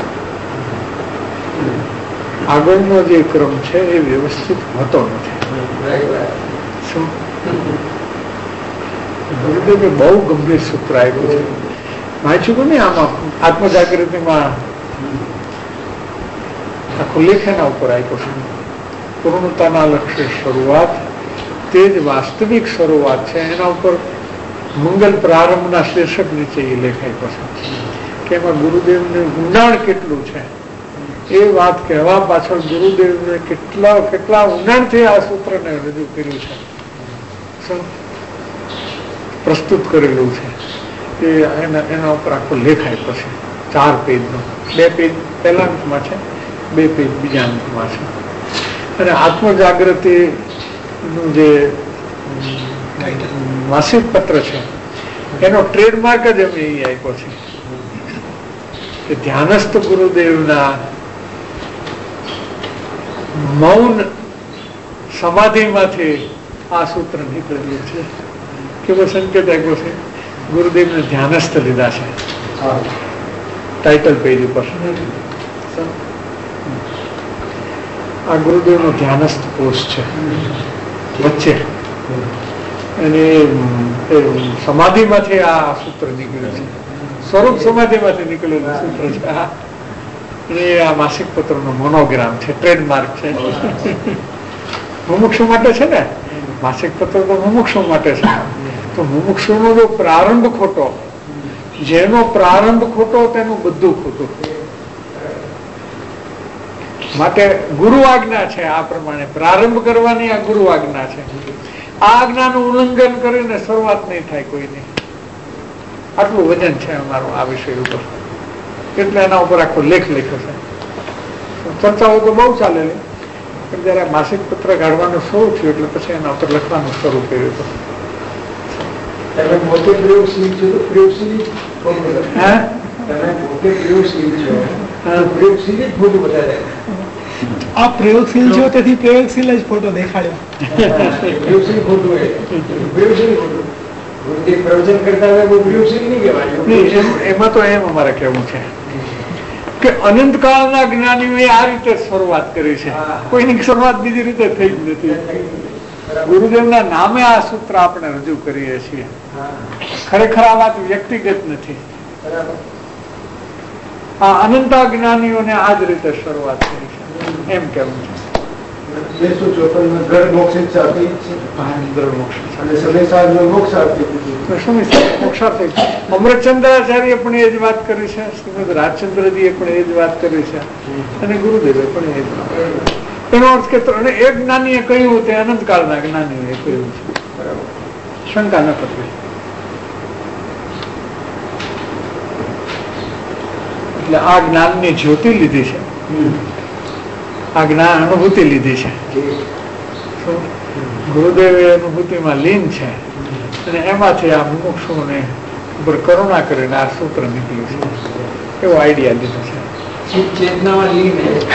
આગળનો જે ક્રમ છે એ વ્યવસ્થિત હોતો નથી. શું ગુરુદેવે બહુ ગંભીર સૂત્ર આપ્યું છે. વાંચ્યું ને આમાં આત્મજાગૃતિમાં આખું લેખ એના ઉપર આપ્યો છે. પૂર્ણતાના લક્ષ્ય શરૂઆત તે જ વાસ્તવિક શરૂઆત છે. એના ઉપર મંગલ પ્રારંભના શીર્ષક નીચે એ લેખ આપ્યો છે કે એમાં ગુરુદેવનું ઊંડાણ કેટલું છે એ વાત કહેવા પાછળ ગુરુદેવને કેટલા કેટલા ઊંડાણથી આ સૂત્રને રજૂ કર્યું છે, પ્રસ્તુત કરેલું છે. એ એના એના ઉપર આખો લેખ આપ્યો છે ચાર પેજનો. બે પેજ પહેલા અંકમાં છે, બે પેજ બીજા અંકમાં છે. અને આત્મજાગૃતિનું જે માસિક પત્ર છે એનો ટ્રેડમાર્ક જ અમે એ આપ્યો છે કે ધ્યાનસ્થ ગુરુદેવના મૌન સમાધિમાંથી આ સૂત્ર નીકળેલું છે. કેવો સંકેત આપ્યો છે? ગુરુદેવને ધ્યાનસ્થ લીધા છે ટાઇટલ પેજ ઉપર. આ ગુરુદેવનો ધ્યાનસ્થ કોષ છે વચ્ચે, અને સમાધિમાંથી આ સૂત્ર નીકળ્યું છે. સ્વરૂપ સમાધિમાંથી નીકળેલું સૂત્ર છે. અને આ માસિક પત્રનો મોનોગ્રામ છે, ટ્રેડમાર્ક છે. મુમુક્ષુ માટે છે ને માસિક પત્ર, તો મુમુક્ષુ માટે છે. તો મુમુક્ષુનો જો પ્રારંભ ખોટો, જેનો પ્રારંભ ખોટો તેનું બધું ખોટું. માટે ગુરુ આજ્ઞા છે આ પ્રમાણે પ્રારંભ કરવાની. આ ગુરુ આજ્ઞા છે. આ આજ્ઞાનું ઉલ્લંઘન કરીને શરૂઆત નહીં થાય કોઈની. આટલું વજન છે અમારું આ વિષય ઉપર. એટલે એના ઉપર આખો લેખ લખ્યો છે. ચર્ચાઓ તો બહુ ચાલેલી, પણ જયારે માસિક પત્ર કાઢવાનું શરૂ થયું એટલે પછી એના ઉપર લખવાનું શરૂ કર્યું હતું. પોતે પ્રયોગશીલ છો, પ્રયોગશીલ હા તમે પોતે પ્રયોગશીલ છો, પ્રયોગશીલ જ ફોટો બતાવે. આ પ્રયોગશીલ છો તેથી પ્રયોગશીલ જ ફોટો દેખાડ્યો. પ્રયોગશીલ ફોટો એ પ્રયોગશીલ ફોટો ગુરુદેવ પ્રવચન કરતા હોય બહુ પ્રયોગશીલ નહીં કહેવાય. એમાં તો એમ અમારે કહેવું છે કે અનંતકાળના જ્ઞાનીઓએ આ રીતે શરૂઆત કરી છે. કોઈની શરૂઆત બીજી રીતે થઈ જ નથી. ગુરુદેવના નામે આ સૂત્ર આપણે રજૂ કરીએ છીએ. ખરેખર આ વાત વ્યક્તિગત નથી. આ અનંત જ્ઞાનીઓને આ જ રીતે શરૂઆત કરી છે એમ કેવું છે. અમૃતચંદ્રાચાર્ય પણ એ જ વાત કરી છે, શ્રીમદ રાજચંદ્રજીએ પણ એ જ વાત કરી છે, અને ગુરુદેવે પણ એ જ વાત. એનો અર્થ કે એક જ્ઞાનીએ કહ્યું તે અનંતકાળના જ્ઞાનીએ કહ્યું છે. શંકા ન કરવી. એટલે આ જ્ઞાનની જ્યોતિ લીધી છે આ જ્ઞાન અનુભૂતિ લીધી છે. ગુરુદેવ એ અનુભૂતિમાં લીન છે અને એમાંથી આ મુમુક્ષુને ઉપર કરુણા કરીને આ સૂત્ર નીકળ્યું છે એવો આઈડિયા લીધો છે. ચેતનામાં લીન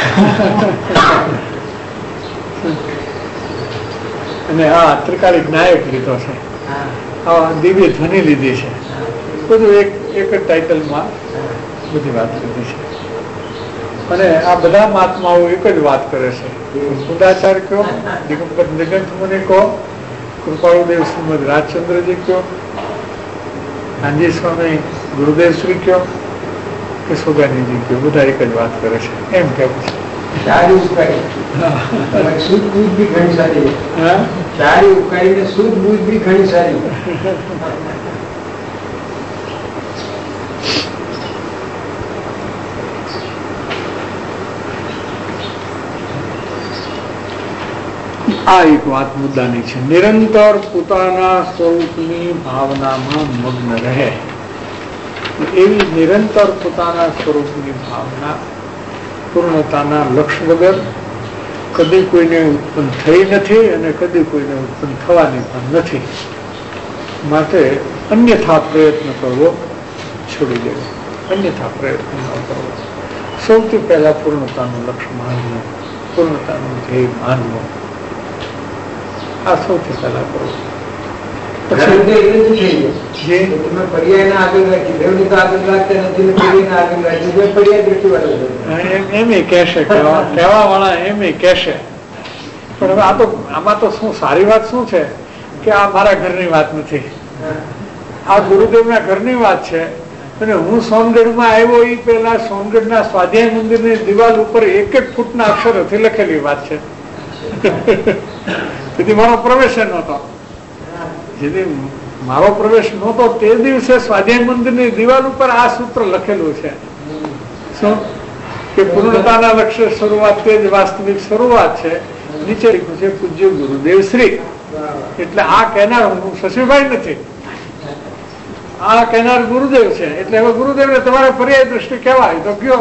અને આ ત્રિકાલિક નાયક લીધો છે, આ દિવ્ય ધ્વનિ લીધી છે. બધું એક એક જ ટાઇટલમાં બધી વાત લીધી છે. અને આ બધા મહાત્માઓ એક જ વાત કરે છે. સુદાચાર્ય કયો, દિગંબર નિગંથ મુનિ કહો, કૃપાળુદેવ શ્રીમદ રાજચંદ્રજી કયો, કાનજી સ્વામી ગુરુદેવ શ્રી કયો કે સોગાનીજી કયો, બધા એક જ વાત કરે છે. એમ કેવું છે. સારી ઉકાળી શુદ્ધ બુદ્ધ બી ઘણી સારી, સારી ઉકાળીને શુદ્ધ બુદ્ધ બી ઘણી સારી. આ એક વાત મુદ્દાની છે. નિરંતર પોતાના સ્વરૂપની ભાવનામાં મગ્ન રહે. એવી નિરંતર પોતાના સ્વરૂપની ભાવના પૂર્ણતાના લક્ષ્ય વગર કદી કોઈને ઉત્પન્ન થઈ નથી અને કદી કોઈને ઉત્પન્ન થવાની પણ નથી. માટે અન્યથા પ્રયત્ન કરવો છોડી દેવો, અન્યથા પ્રયત્ન ન કરવો. સૌથી પહેલા પૂર્ણતાનું લક્ષ્ય માનવું, પૂર્ણતાનું ધ્યેય માનવું, આ સૌથી પહેલા કરવું. એમ કહેશે કહેવા વાળા એમ કહેશે, પણ હવે આ તો આમાં તો શું સારી વાત શું છે કે આ મારા ઘરની વાત નથી, આ ગુરુદેવના ઘરની વાત છે. અને હું સોનગઢમાં આવ્યો એ પેલા સોનગઢના સ્વાધ્યાય મંદિરની દિવાલ ઉપર એક એક ફૂટના અક્ષરોથી લખેલી વાત છે. તેથી મારો પ્રવેશ નહોતો. જેથી મારો પ્રવેશ નહોતો તે દિવસે સ્વાધ્યાય મંદિરની દિવાલ ઉપર આ સૂત્ર લખેલું છે. શું કે પૂર્ણતાના લક્ષ્ય શરૂઆત તે જ વાસ્તવિક શરૂઆત છે. નીચે લખ્યું છે પૂજ્ય ગુરુદેવ શ્રી. એટલે આ કહેનાર હું શશીભાઈ નથી, આ કહેનાર ગુરુદેવ છે. એટલે હવે ગુરુદેવ ને તમારે પર્યાય દ્રષ્ટિ કહેવાય તો કયો,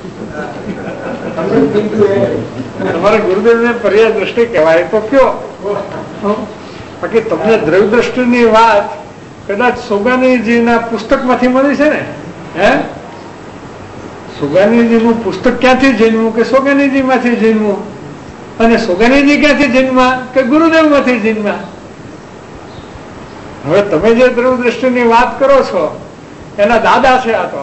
તમારે ગુરુદેવ ને પર્યાય દ્રષ્ટિ કહેવાય તો કયો. બાકી તમને દ્રવ્ય દ્રષ્ટિની વાત કદાચ સોગાનીજીના પુસ્તક માંથી મળી છે ને. હે સોગાનીજી નું પુસ્તક ક્યાંથી જન્મ્યું કે સોગાનીજી માંથી જન્મ્યું, અને સોગાનીજી ક્યાંથી જન્મ્યા કે ગુરુદેવ માંથી જન્મ્યા. હવે તમે જે દ્રવ્ય દ્રષ્ટિની વાત કરો છો એના દાદા છે આ તો.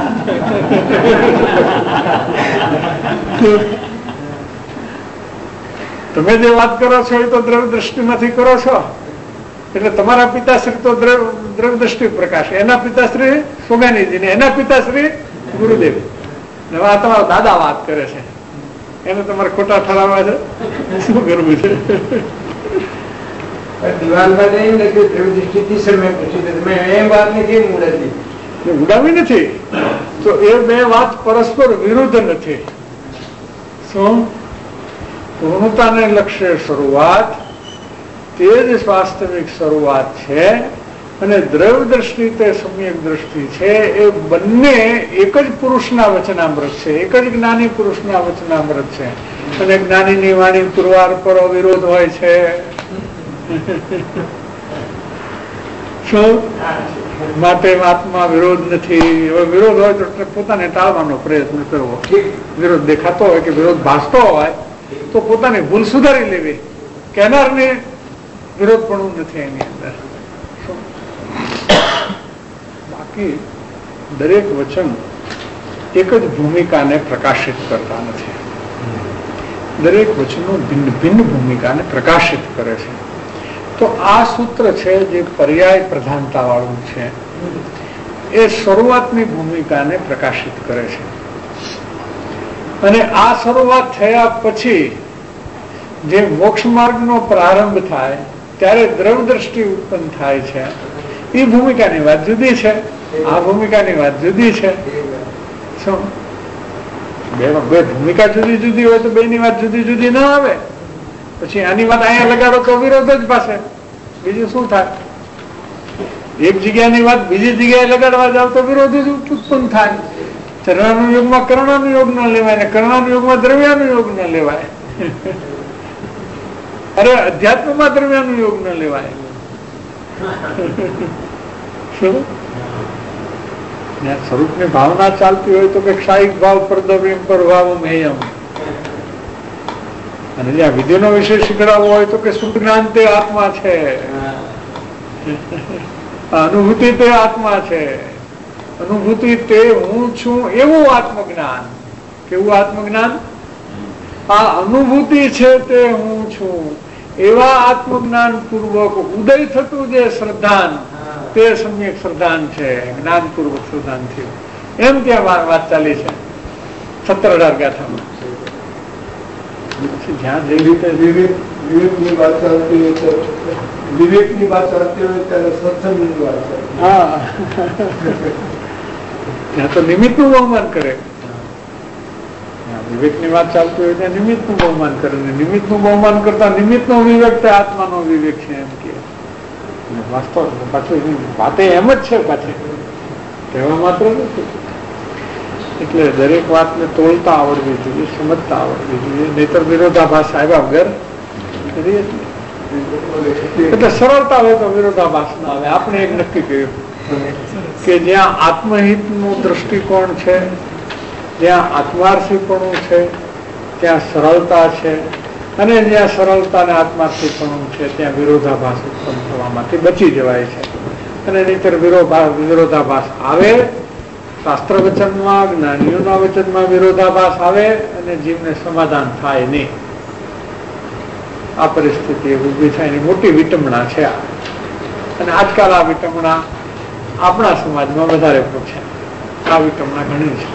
તમે જે વાત કરો છો એ તો દ્રવ્ય દ્રષ્ટિ માંથી કરો છો. એટલે તમારા પિતાશ્રી તો દ્રવ્ય દ્રષ્ટિ પ્રકાશ, એના પિતાશ્રી સોગાનીજી ને એના પિતાશ્રી ગુરુદેવ. હવે આ તમારા દાદા વાત કરે છે, એને તમારે ખોટા ઠરાવવા છે. શું કરવું છે? ઉડાવી નથી તો એ બે વાત પરસ્પર વિરુદ્ધ નથી. શું પૂર્ણતાને લક્ષ્ય શરૂઆત તે જ વાસ્તવિક શરૂઆત છે, અને દ્રવ્ય દ્રષ્ટિ તે સમ્યક દ્રષ્ટિ છે. એ બંને એક જ પુરુષના વચનામૃત છે, એક જ જ્ઞાની પુરુષના વચનામૃત છે. અને જ્ઞાનીની વાણી પુરવાર પર વિરોધ હોય છે. શું માટે આત્મા વિરોધ નથી. હવે વિરોધ હોય તો પોતાને ટાળવાનો પ્રયત્ન કરવો. વિરોધ દેખાતો હોય કે વિરોધ ભાસતો હોય તો પોતાની ભૂલ સુધારી લેવી. કહેનારને વિરોધ પણ નથી એની અંદર. બાકી દરેક વચન એક જ ભૂમિકાને પ્રકાશિત કરતા નથી. દરેક વચનો ભિન્ન ભિન્ન ભૂમિકાને પ્રકાશિત કરે છે. તો આ સૂત્ર છે જે પર્યાય પ્રધાનતા વાળું છે, એ શરૂઆતની ભૂમિકાને પ્રકાશિત કરે છે. અને આ શરૂઆત થયા પછી જે મોક્ષ માર્ગનો પ્રારંભ થાય ત્યારે દ્રવ્ય દ્રષ્ટિ ઉત્પન્ન થાય છે. એ ભૂમિકાની વાત જુદી છે, આ ભૂમિકાની વાત જુદી છે. શું બે ભૂમિકા જુદી જુદી હોય તો બે ની વાત જુદી જુદી ના આવે. પછી આની વાત અહીંયા લગાડો તો વિરોધ જ પાસે, બીજું શું થાય? એક જગ્યાની વાત બીજી જગ્યાએ લગાડવા જાવ તો વિરોધ જ ઉત્પન્ન થાય. ચરણાનુયોગમાં કર્ણાનુયોગ ન લેવાય ને કર્ણાનુયોગમાં દ્રવ્યાનુયોગ ન લેવાય. અરે અધ્યાત્મમાં દ્રવ્યાનુયોગ ન લેવાય. સ્વરૂપની ભાવના ચાલતી હોય તો કે ક્ષાયિક ભાવ પરદવ્યમ પર ભાવ મેયમ, અને જ્યાં વિધિનો વિષય શીખડાવવો હોય તો કે શુદ્ધ જ્ઞાન તે આત્મા છે, અનુભૂતિ તે આત્મા છે, અનુભૂતિ તે હું છું એવું આત્મજ્ઞાન. કેવું આત્મજ્ઞાન? આ અનુભૂતિ છે તે હું છું એવા આત્મજ્ઞાન પૂર્વક ઉદય થતું જે શ્રદ્ધાન તે સમ્યક શ્રદ્ધાન છે, જ્ઞાન પૂર્વક શ્રદ્ધાન થયું. એમ ત્યાં વાત ચાલી છે સત્તર અઢાર ગાથામાં. જ્યાં જે રીતે વિવેકની વાત ચાલતી હોય તો વિવેકની વાત ચાલતી હોય ત્યારે સત્સંગની વાત ચાલતી. હા, ત્યાં તો નિમિત્તનું બહુમાન કરે. વિવેકની વાત ચાલતી હોય ત્યાં નિમિત્તનું બહુમાન કરે. નિમિત્તનું બહુમાન કરતા નિમિત્તનો વિવેક તે આત્માનો વિવેક છે એમ કે વાસ્તવ પાછું વાતે એમ જ છે. પાછી કહેવા માત્ર નથી. એટલે દરેક વાતને તોલતા આવડવી જોઈએ, સમજતા આવડવી જોઈએ, નહીતર વિરોધાભાસ આવ્યા વગર. એટલે સરળતા હોય તો વિરોધાભાસ ના આવે. આપણે એક નક્કી કર્યું કે જ્યાં આત્મહિત નું દ્રષ્ટિકોણ છે, જ્યાં આત્માર્થીપણું છે, ત્યાં સરળતા છે, અને જ્યાં સરળતા ને આત્માર્થીપણું છે ત્યાં વિરોધાભાસ ઉત્પન્ન થવામાંથી બચી જવાય છે. અને નહીતર વિરોધાભાસ આવે, શાસ્ત્ર વચનમાં જ્ઞાનીઓના વચનમાં વિરોધાભાસ આવે અને જીવને સમાધાન થાય નહીં. આ પરિસ્થિતિ ઉભી થાય એની મોટી વિટમણા છે. અને આજકાલ આ વિટમણા આપણા સમાજમાં વધારે છે. આ વિટમણા ઘણી છે.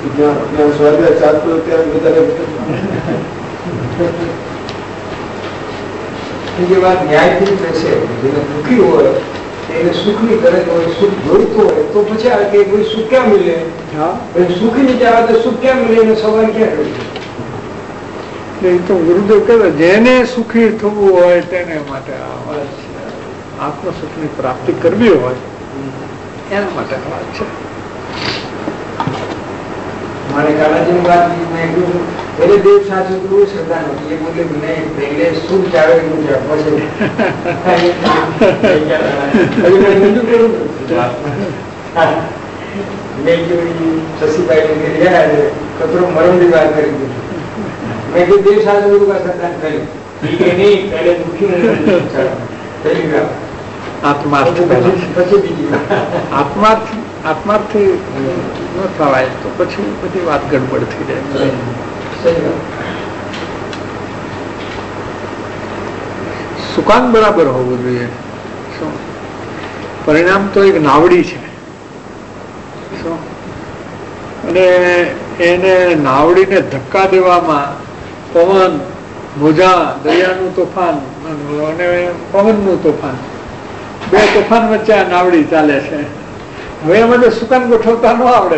જે વાત ન્યાયથી થશે, જેને દુઃખી હોય એને સુખની કરે હોય, સુખ જોઈતું હોય તો પછી આ કે કોઈ સુખ ક્યાં મિલે? સુખી નીચે આવે તો સુખ ક્યાં મિલે એનો સવાલ ક્યાં કર્યો? એ તો ગુરુદેવ કહે જેને સુખી થવું હોય તેને માટે આ વાત છે. આત્મ સુખની પ્રાપ્તિ કરવી હોય એના માટે આ વાત છે. મારે કાલાજીની વાત મેં કીધું એને દેવ સાચું કરવું શ્રદ્ધા નથી. એ બોલે નહીં પહેલે સુખ ચાવે એવું છે પછી શશીભાઈ કચરો મરમની વાત કરી દીધી. મેં કીધું દેવ સાચું કરવું શ્રદ્ધા કર્યું નહીં પહેલે દુઃખી નથી. આત્માર્થ પછી બીજી આત્માર્થ આત્માર્થી ન થવાય તો પછી બધી વાત ગડબડ થઈ જાય. સુકાન બરાબર હોવું જોઈએ. શું પરિણામ તો એક નાવડી છે. શું અને એને નાવડીને ધક્કા દેવામાં પવન, મોજા, દરિયાનું તોફાન અને પવનનું તોફાન, બે તોફાન વચ્ચે આ નાવડી ચાલે છે. હવે એમાં જો સુકાન ગોઠવતા ન આવડે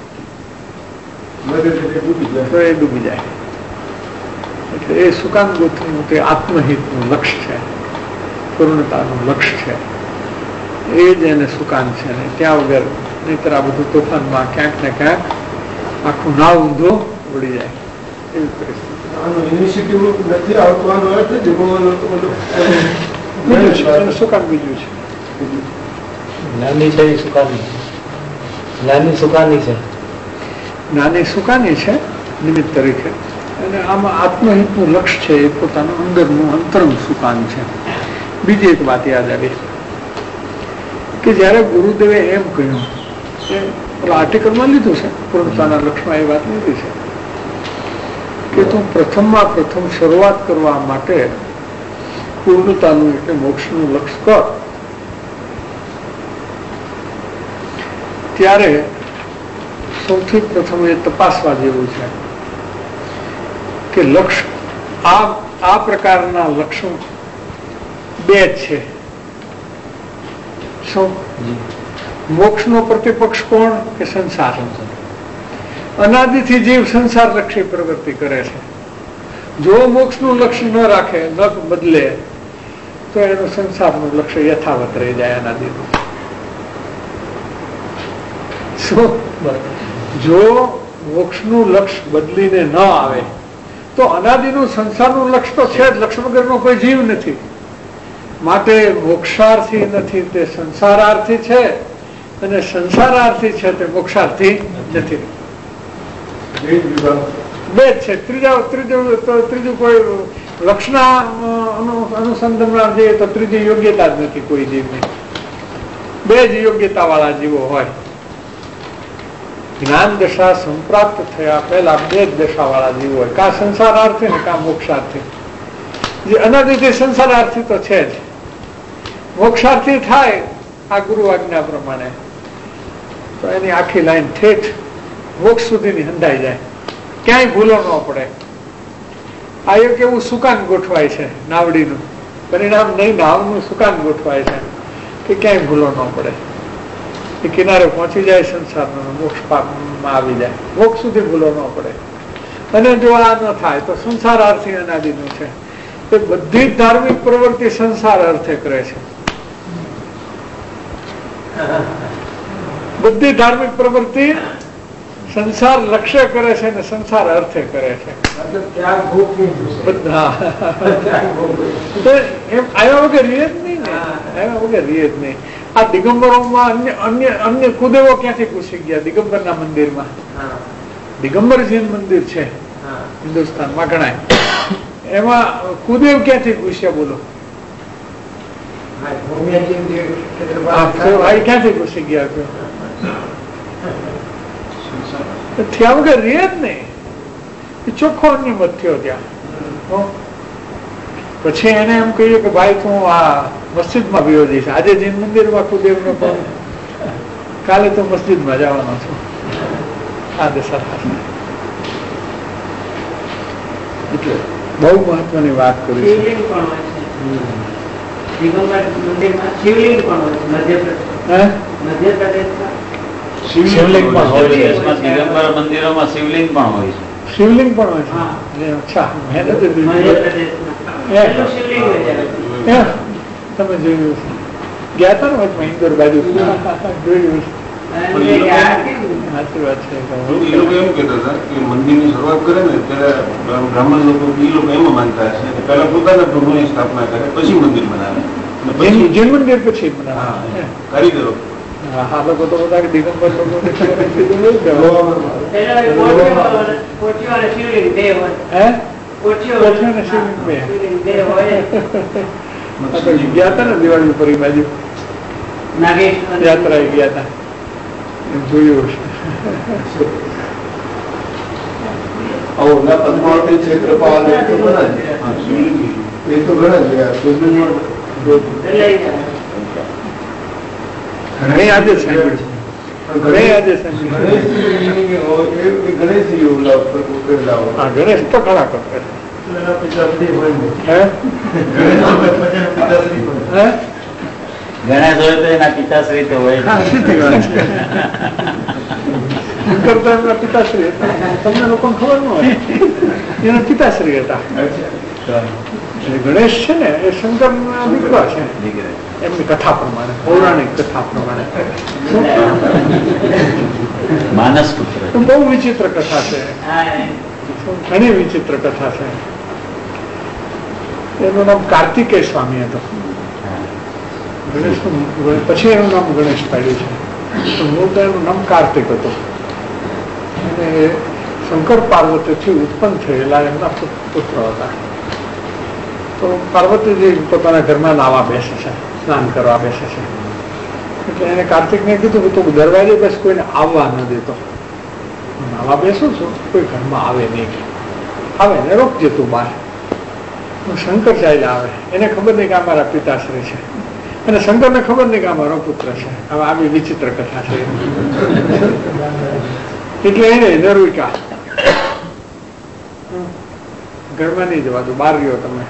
તો એ ડૂબી જાય. એટલે એ સુકાન ગોઠવવું તે આત્મહિતનું લક્ષ્ય છે, પૂર્ણતાનું લક્ષ્ય છે. એ જ એને સુકાન છે. ને ત્યાં વગર નહીતર આ બધું તોફાનમાં ક્યાંક ને ક્યાંક આખું નાવ ઊંધો ઉડી જાય એવી પરિસ્થિતિ. સુકાન બીજું છે. જ્ઞાની છે સુકાની, જ્ઞાની સુકાની છે, જ્ઞાની સુકાની છે નિમિત્ત તરીકે. અને આમાં આત્મહિતનું લક્ષ્ય છે એ પોતાનું અંદરનું અંતરંગ સુકાન છે. બીજી એક વાત યાદ આવી કે જયારે ગુરુદેવે એમ કહ્યું કે આર્ટિકલમાં લીધું છે, પૂર્ણતાના લક્ષ્યમાં એ વાત લીધી છે કે તું પ્રથમમાં પ્રથમ શરૂઆત કરવા માટે પૂર્ણતાનું એટલે મોક્ષનું લક્ષ્ય કર. ત્યારે સૌથી પ્રથમ એ તપાસવા જેવું છે કે લક્ષ્ય આ આ પ્રકારના લક્ષ્યો બે છે. શું મોક્ષનો પ્રતિપક્ષ કોણ? કે સંસાર. અનાદિથી જીવ સંસાર લક્ષી પ્રવૃત્તિ કરે છે. જો મોક્ષનું લક્ષ્ય ન રાખે, ન બદલે તો એનું સંસારનું લક્ષ્ય યથાવત રહી જાય અનાદિનું. શું જો મોક્ષનું લક્ષ્ય બદલીને ન આવે તો અનાદિનું સંસારનું લક્ષ્ય તો છે જ, લક્ષ્ય વગરનો કોઈ જીવ નથી. માટે મોક્ષાર્થી નથી તે સંસારાર્થી છે, અને સંસારાર્થી છે તે મોક્ષાર્થી નથી. બે જ છે. ત્રીજા ત્રીજું ત્રીજું કોઈ લક્ષના અનુસંધાનમાં જઈએ તો ત્રીજી યોગ્યતા જ નથી કોઈ જીવની. બે જ યોગ્યતા વાળા જીવો હોય. જ્ઞાન દશા સંપ્રાપ્ત થયા પહેલા બે જ દશા વાળા જીવો હોય, કા સંસારાર્થી ને કા મોક્ષાર્થી. જે અનાદિથી સંસારાર્થી તો છે જ. મોક્ષાર્થી થાય આ ગુરુ આજ્ઞા પ્રમાણે તો એની આખી લાઈન ઠેઠ મોક્ષ સુધીની હંધાઈ જાય, ક્યાંય ભૂલો ન પડે. આ એક એવું સુકાન ગોઠવાય છે નાવડીનું પરિણામ નહીં, નાવનું સુકાન ગોઠવાય છે કે ક્યાંય ભૂલો ન પડે. એ કિનારે પહોંચી જાય સંસારનો, મોક્ષ પામમાં આવી જાય, મોક્ષ સુધી ભૂલો ન પડે. અને જો આ ન થાય તો સંસારાર્થી અનાદિનું છે. એ બધી જ ધાર્મિક પ્રવૃત્તિ સંસાર અર્થે કરે છે. બધી ધાર્મિક પ્રવૃત્તિ સંસાર લક્ષ્ય કરે છે અને સંસાર અર્થે કરે છે. એમ આવ્યા વગર રીએ જ નહીં ને, આવ્યા વગર રીએ જ નહીં. આ દિગંબરોમાં અન્ય અન્ય અન્ય કુદેવો ક્યાંથી ઘૂસી ગયા? દિગંબરના મંદિરમાં દિગંબર જૈન મંદિર છે હિન્દુસ્તાનમાં ઘણા, એમાં કુદેવ ક્યાંથી ઘૂસ્યા બોલો? ક્યાંથી ઘૂસી ગયા? થયા વગર રે જ નહીં. ચોખ્ખો અન્ય મત થયો ત્યાં. પછી એને એમ કહીએ કે ભાઈ તું આ મસ્જિદમાં ભયો જઈશ. આજે જૈન મંદિરમાં કુદેવ નો પણ કાલે તો મસ્જિદમાં જવાનો છું. આ દશા થશે. એટલે બહુ મહત્વની વાત કરી. શિવલિંગ પણ હોય છે મધ્યપ્રદેશમાં. શિવલિંગ પણ હોય છે. દિગંબર મંદિરોમાં શિવલિંગ પણ હોય છે. શિવલિંગ પણ હોય છે. અચ્છા, મેં નથી તમે જોયું ગયા હતા ને ઇન્દોર બાજુ જોયું? સાચી વાત છે. એ લોકો એમ કહેતા હતા કે મંદિરની શરૂઆત કરે ને ત્યારે બ્રાહ્મણ લોકો એ લોકો એમાં માનતા હશે પહેલા પોતાના પ્રભુની સ્થાપના કરે પછી મંદિર બનાવે. જૈન મંદિર પછી બનાવે કારીગરો. હા, લોકો તો બધા દિગંબર લોકો ગયા હતા ને દિવાળી પર બાજુ યાત્રા ગયા હતા, એમ જોયું હશે. પદ્માવતી ક્ષેત્રપાલ એ તો ઘણા એ તો ઘણા ઘણી આજે સાંભળ્યું, ઘણી આજે સાંભળ્યું. ગણેશ તો ઘણા કરતા ગણેશ હોય તો એના પિતાશ્રી તો હોય. કરતા એમના પિતાશ્રી હતા. તમને લોકોને ખબર ન હોય, એના પિતાશ્રી હતા. ગણેશ છે ને એ શંકર ના દીકરા છે એમની કથા પ્રમાણે, પૌરાણિક કથા પ્રમાણે. માનસ પુત્ર. બહુ વિચિત્ર કથા છે, ઘણી વિચિત્ર કથા છે. એનું નામ કાર્તિકેય સ્વામી હતો. ગણેશ પછી એનું નામ ગણેશ પાડ્યું છે. મૂળ તો એનું નામ કાર્તિક હતું. અને શંકર પાર્વતીથી ઉત્પન્ન થયેલા એમના પુત્ર હતા. તો પાર્વતીજી પોતાના ઘરમાં નાવા બેસે છે, સ્નાન કરવા બેસે છે. એટલે એને કાર્તિકને કીધું કે તું દરવાજે બસ કોઈને આવવા ન દેતો. નાવા બેસું છું, કોઈ ઘરમાં આવે નહીં. આવે ને રોકજે તું બહાર. શંકર ચાલ્યા આવે. એને ખબર નહીં કે આ મારા પિતાશ્રી છે, અને શંકરને ખબર નહીં કે આ મારો પુત્ર છે. હવે આવી વિચિત્ર કથા છે. એટલે એને નરવિકા ઘરમાં નહીં જવા દો, બહાર ગયો તમે.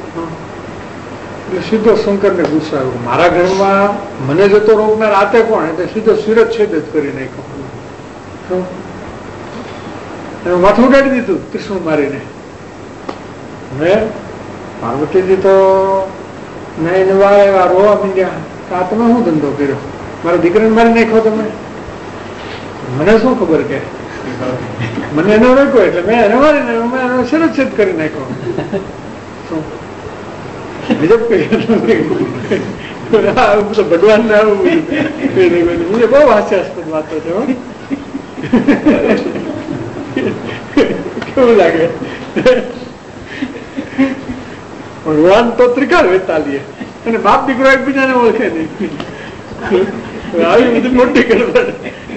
એટલે સીધો શંકરને ગુસ્સો આવ્યો, મારા ઘરમાં મને જતો રોકનાર આતે કોણ? એટલે સીધો સિરત છેદ જ કરી નાખ્યો. એનું માથું ઉડાડી દીધું ત્રિશુળ મારીને. હવે પાર્વતીજી તો નહીં રોવા મીડ્યા. આ તમે શું ધંધો કર્યો? મારા દીકરાને મારી નાખ્યો તમે? મને શું ખબર કે મને એનો રોક્યો એટલે મેં એને મારીને મેં એનો શિરચ્છેદ કરી નાખ્યો. શું બીજું કઈ ભગવાન ને આવું બહુ હાસ્યાસ્પદ વાતો છે. કેવું લાગે? ભગવાન તો ત્રિકાળ વેતા લે અને બાપ દીકરો એકબીજાને ઓળખે નહીં. આવી બધી મોટી ગડબડ.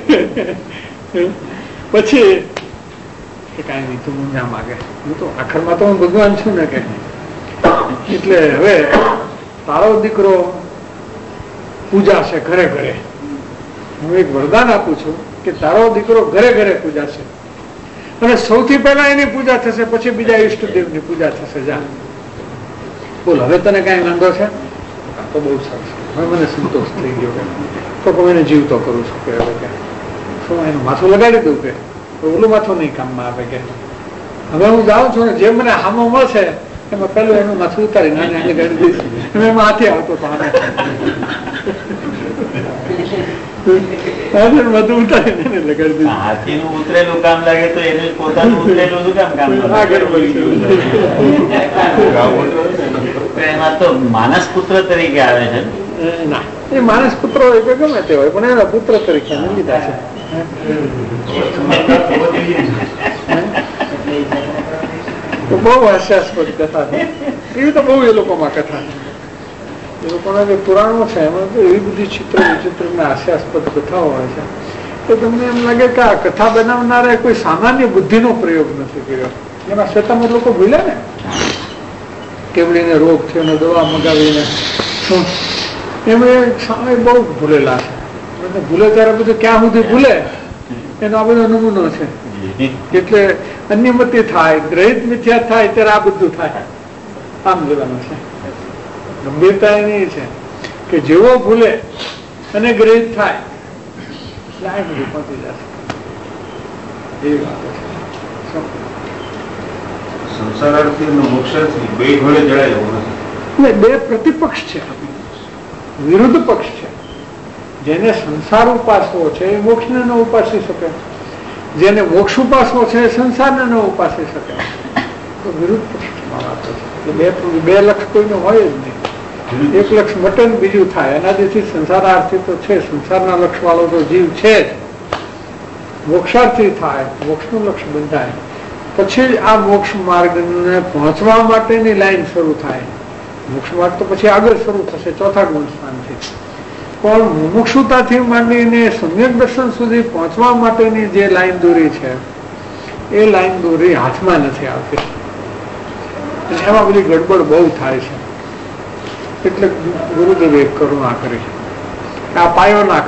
પછી કઈ નહીં તું મુંજા માગે, હું તો આખરમાં તો હું ભગવાન છું ને કે એટલે હવે તારો દીકરો પૂજા છે ઘરે ઘરે. હું એક વરદાન આપું છું કે તારો દીકરો ઘરે ઘરે પૂજા છે અને સૌથી પહેલા એની પૂજા થશે, પછી બીજા ઈષ્ટદેવ ની પૂજા થશે. જા બોલ હવે તને કઈ વાંધો છે? તો બહુ સરસ, હવે મને સંતોષ થઈ ગયો કે તો હું એને જીવતો કરું છું કે હવે કે શું એનું માથું લગાડી દઉં કે ઓલું માથું નહીં કામમાં આવે કે હવે હું જાઉં છું ને જે મને હામો મળશે એમાં પેલું એનું માથું ઉતારી નાને લગાડી દઈશ. એમાં હાથી આવતો હતો બધું ઉતારી ને લગાડી દઈશ. હાથીનું ઉતરેલું કામ લાગે તો એનું પોતાનું ઉતરેલું શું કામ કામ એમાં તો માનસ પુત્ર તરીકે આવે છે. ના, એ માનસ પુત્ર હોય કે ગમે તે હોય પણ એના પુત્ર તરીકે લીધા છે. બહુ હાસ્યાસ્પદ કથા છે. એવી તો બહુ એ લોકોમાં કથા એ લોકોના જે પુરાણો છે એમાં તો એવી બધી ચિત્ર વિચિત્ર ને હાસ્યાસ્પદ કથાઓ હોય છે તો તમને એમ લાગે કે આ કથા બનાવનારા કોઈ સામાન્ય બુદ્ધિનો પ્રયોગ નથી કર્યો. એમાં શ્વેતામાં લોકો ભૂલ્યા ને કેવડીને રોગ થયો ને દવા મગાવીને શું એમાં સમય બહુ ભૂલેલા છે. ભૂલે ત્યારે બધું ક્યાં સુધી ભૂલે એનો આ બધો નમૂનો છે. એટલે અન્યમતિ થાય, ગ્રહિત મિથ્યા થાય ત્યારે આ બધું થાય. આમ જોવાનું છે. ગંભીરતા એની છે કે જેવો ભૂલે અને ગ્રહિત થાય એટલે આ બધું પહોંચી જશે. એ વાત છે. સંસારાર્થી અને મોક્ષાર્થી બે ઘોડે જડાય એવું નથી. બે પ્રતિપક્ષ છે, વિરુદ્ધ પક્ષ છે. જેને સંસાર ઉપાસવો છે એ મોક્ષને ન ઉપાસી શકે, જેને મોક્ષ ઉપાસવો છે એ સંસારને ન ઉપાસી શકે. તો વિરુદ્ધ પક્ષમાં વાતો છે. બે બે લક્ષ કોઈને હોય જ નહીં. એક લક્ષ મટે ને બીજું થાય. એનાથી સંસારાર્થી તો છે, સંસારના લક્ષ વાળો તો જીવ છે જ. મોક્ષાર્થી થાય, મોક્ષનું લક્ષ બંધાય પછી આ મોક્ષ માર્ગને પહોંચવા માટેની લાઈન શરૂ થાય. મોક્ષ માર્ગ તો પછી આગળ શરૂ થશે ચોથા ગુણ સ્થાનથી. પણ મુમુક્ષુતાથી માંડીને સમ્યક દર્શન સુધી પહોંચવા માટેની જે લાઈન દોરી છે એ લાઈન દોરી હાથમાં નથી આવતી. એમાં બધી ગડબડ બહુ થાય છે. એટલે ગુરુદેવે એક કરુણા કરી, આ પાયો નાખ,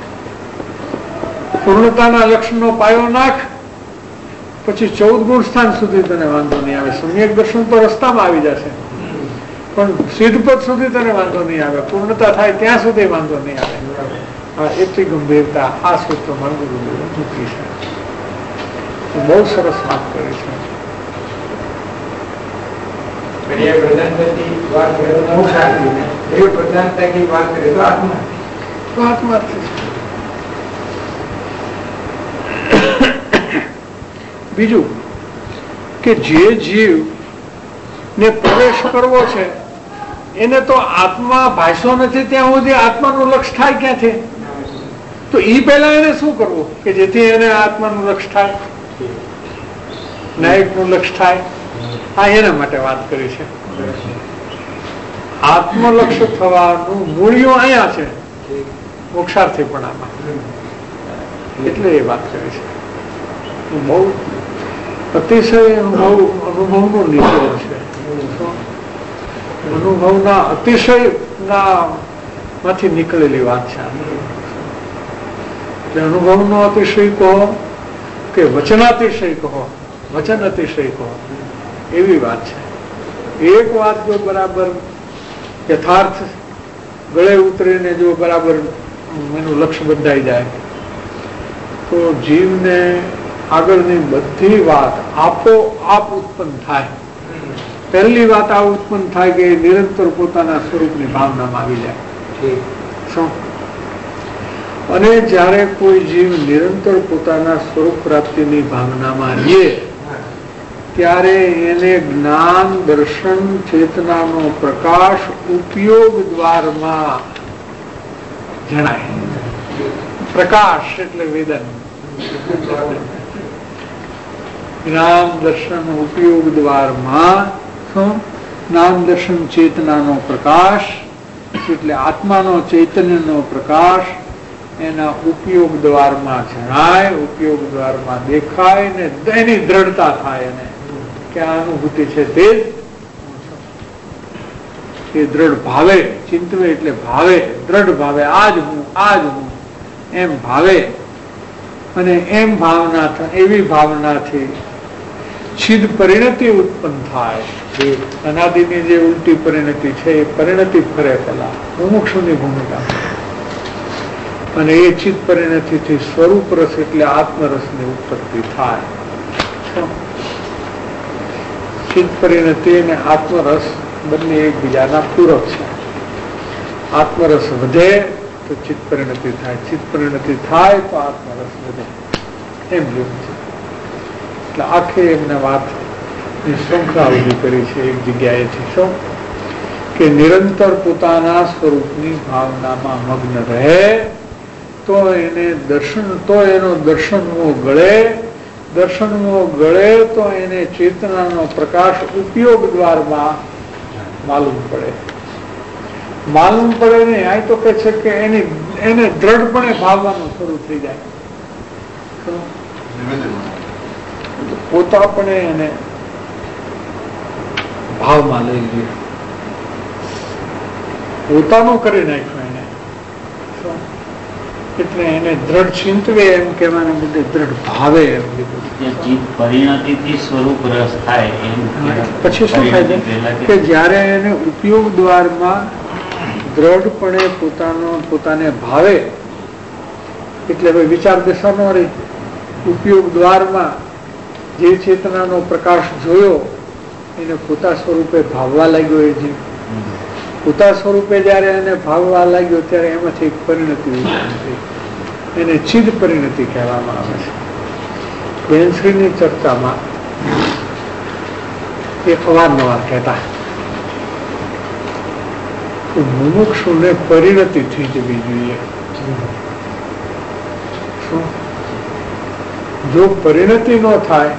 પૂર્ણતાના લક્ષણનો પાયો નાખ, પછી ચૌદ ગુણ સ્થાન સુધી તને વાંધો નહીં આવે. સમ્યક દર્શન તો રસ્તામાં આવી જશે પણ સિદ્ધપદ સુધી તને વાંધો નહીં આવે. પૂર્ણતા થાય ત્યાં સુધી વાંધો નહીં આવે. એટલી ગંભીરતા આ સૂત્રમાં ગુરુદેવે મૂકી છે. બહુ સરસ વાત કરી છે. બીજું કે જે જીવ ને પ્રવેશ કરવો છે એને તો આત્મા ભાષો નથી ત્યાં સુધી આત્માનું લક્ષ થાય ક્યાંથી? તો ઈ પહેલા એને શું કરવું કે જેથી એને આત્માનું લક્ષ થાય, નાયકનું લક્ષ થાય? આ એના માટે વાત કરી છે. આત્મલક્ષ થવાનું મૂળિયો અહીંયા છે મોક્ષાર્થીપણામાં, એટલે એ વાત કરી છે. બહુ અતિશય અનુભવ અનુભવનો નિચોડ છે. અનુભવના અતિશય ના માંથી નીકળેલી વાત છે. એટલે અનુભવનો અતિશય કહો કે વચનાતિશય કહો, વચન અતિશય કહો, એવી વાત છે. એક વાત જો બરાબર યથાર્થ ગળે ઉતરીને જો બરાબર એનું લક્ષ્ય બંધાઈ જાય તો જીવને આગળની બધી વાત આપોઆપ ઉત્પન્ન થાય. પહેલી વાત આ ઉત્પન્ન થાય કે નિરંતર પોતાના સ્વરૂપની ભાવનામાં આવી જાય. શું અને જ્યારે કોઈ જીવ નિરંતર પોતાના સ્વરૂપ પ્રાપ્તિની ભાવનામાં રહે ત્યારે એને જ્ઞાન દર્શન ચેતનાનો પ્રકાશ ઉપયોગ દ્વારમાં જણાય. પ્રકાશ એટલે વેદન. જ્ઞાન દર્શન ઉપયોગ દ્વારમાં જ્ઞાન દર્શન ચેતનાનો પ્રકાશ એટલે આત્માનો ચૈતન્યનો પ્રકાશ એના ઉપયોગ દ્વારમાં જણાય, ઉપયોગ દ્વારમાં દેખાય ને એની દ્રઢતા થાય. એને કે અનુભૂતિ છે તે જ દ્રઢ ભાવે ચિંતવે એટલે ભાવે, દ્રઢ ભાવે, આજ હું આજ હું એમ ભાવે. અને એમ ભાવના એવી ભાવનાથી છિદ પરિણતિ ઉત્પન્ન થાય. અનાદિની જે ઉલટી પરિણતિ છે એ પરિણતિ ફરે પેલા મુમુક્ષુની ભૂમિકા, અને એ ચિત્ત પરિણતિથી સ્વરૂપ રસ એટલે આત્મરસની ઉત્પત્તિ થાય. ચિત્ત પરિણતિ અને આત્મરસ બંને એકબીજાના પૂરક છે. આત્મરસ વધે તો ચિત્ત પરિણતિ થાય, ચિત્ત પરિણતિ થાય તો આત્મરસ વધે, એમ જેવું છે. એટલે આખી એમને વાત શૃંખલા ઉભી કરી છે એક જગ્યાએથી. શું કે નિરંતર પોતાના સ્વરૂપની ભાવનામાં મગ્ન રહે તો એને દર્શન તો એનો દર્શનમો ગળે, દર્શનમો ગળે તો એને ચેતનાનો પ્રકાશ ઉપયોગ દ્વારમાં માલુમ પડે. માલુમ પડે ને આ તો કે છે કે એની એને દ્રઢપણે ભાવવાનું શરૂ થઈ જાય. પોતાપણે એને ભાવમાં લઈ લે, પોતાનું કરી નાખ્યું એને. એટલે એને દ્રઢ ચિંતવે એમ કહેવાને બદલે દ્રઢ ભાવે એમ કીધું. પરિણતિથી સ્વરૂપ રસ થાય એમ. પછી શું થાય કે જયારે એને ઉપયોગ દ્વારમાં દ્રઢપણે પોતાનો પોતાને ભાવે, એટલે હવે વિચાર દશા ન રહી. ઉપયોગ દ્વારમાં જે ચેતનાનો પ્રકાશ જોયો એને પોતા સ્વરૂપે ભાવવા લાગ્યો. એ જીવ પોતા સ્વરૂપે જયારે એને ભાવવા લાગ્યો ત્યારે એમાંથી એક પરિણતિ થઈ, એને ચિદ પરિણતિ કહેવામાં આવે છે. બેનશ્રીની ચર્ચામાં એ અવારનવાર કહેતા મુમુક્ષુને પરિણતિ થઈ જવી જોઈએ. જો પરિણતિ ન થાય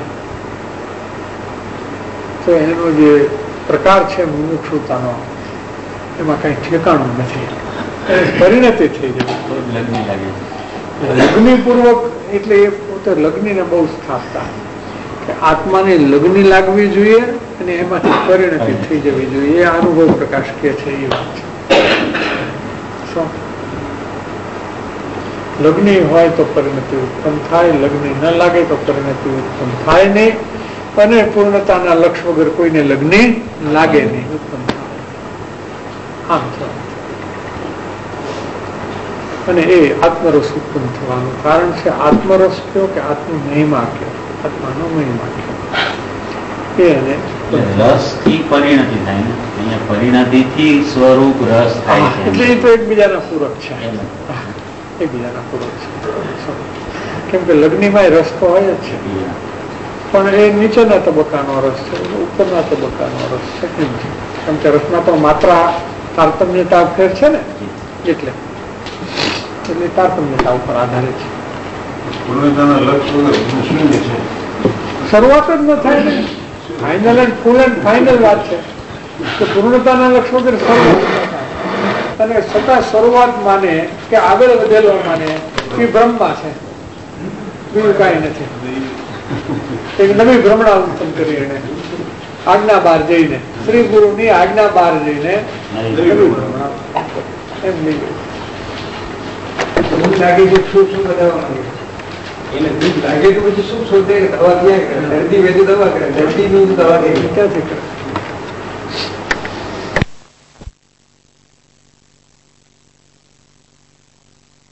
તો એનો જે પ્રકાર છે મુમુક્ષુતાનો એમાં કઈ ઠેકાણું નથી. પરિણતિ થઈ જવી લગ્ની પૂર્વક, એટલે એ પોતે લગ્નીને બહુ સ્થાપતા કે આત્માને લગ્ની લાગવી જોઈએ અને એમાંથી પરિણતિ થઈ જવી જોઈએ. એ અનુભવ પ્રકાશ કે છે એ વાત છે. લગ્ની હોય તો પરિણતિ ઉત્પન્ન થાય, લગ્ની ન લાગે તો પરિણતિ ઉત્પન્ન થાય નહીં, અને પૂર્ણતાના લક્ષ્ય વગર કોઈને લગ્ની લાગે નહીં, ઉત્પન્ન થાય. આમ થવાનું. અને એ આત્મરસ ઉત્પન્ન થવાનું કારણ છે. આત્મરસ કયો કે આત્મ મહિમા કયો, આત્માનો મહિમા કયો. એ અને રસ થી પરિણતિ થાય ને, અહીંયા પરિણતિ થી સ્વરૂપ રસ થાય છે. એટલે એ તો એકબીજાના પૂરક છે, એકબીજાના પૂરક છે. કેમ કે લગ્નમાં રસ તો હોય જ છે, પણ એ નીચેના તબક્કાનો રસ છે, ઉપરના તબક્કાનો રસ છે. કેમ છે? કેમ કે રસમાં તો માત્રા તારતમ્યતા ફેર છે ને, એટલે એટલે તારતમ્યતા ઉપર આધારિત છે. શરૂઆત જ ન થાય ને, final and full and final વાત છે કે પૂર્ણતાના લક્ષ્ય વગર શરૂઆત ન થાય. અને છતાં શરૂઆત માને કે આગળ વધેલો માને એ બ્રહ્મા છે, બીજું કઈ નથી. એક નવી ભ્રમણા ઉત્પન્ન કરી એને આજ્ઞા બહાર જઈને, શ્રી ગુરુ ની આજ્ઞા બહાર જઈને નવી ભ્રમણા એમ નહીં. દૂધ લાગે છે શું શું બતાવવા માંગે એને દૂધ લાગે તો પછી શું શોધે? દવા ક્યાં કરે? દર્દી વેદે દવા કરે, દર્દી નું દવા કરે ક્યાંથી કરે?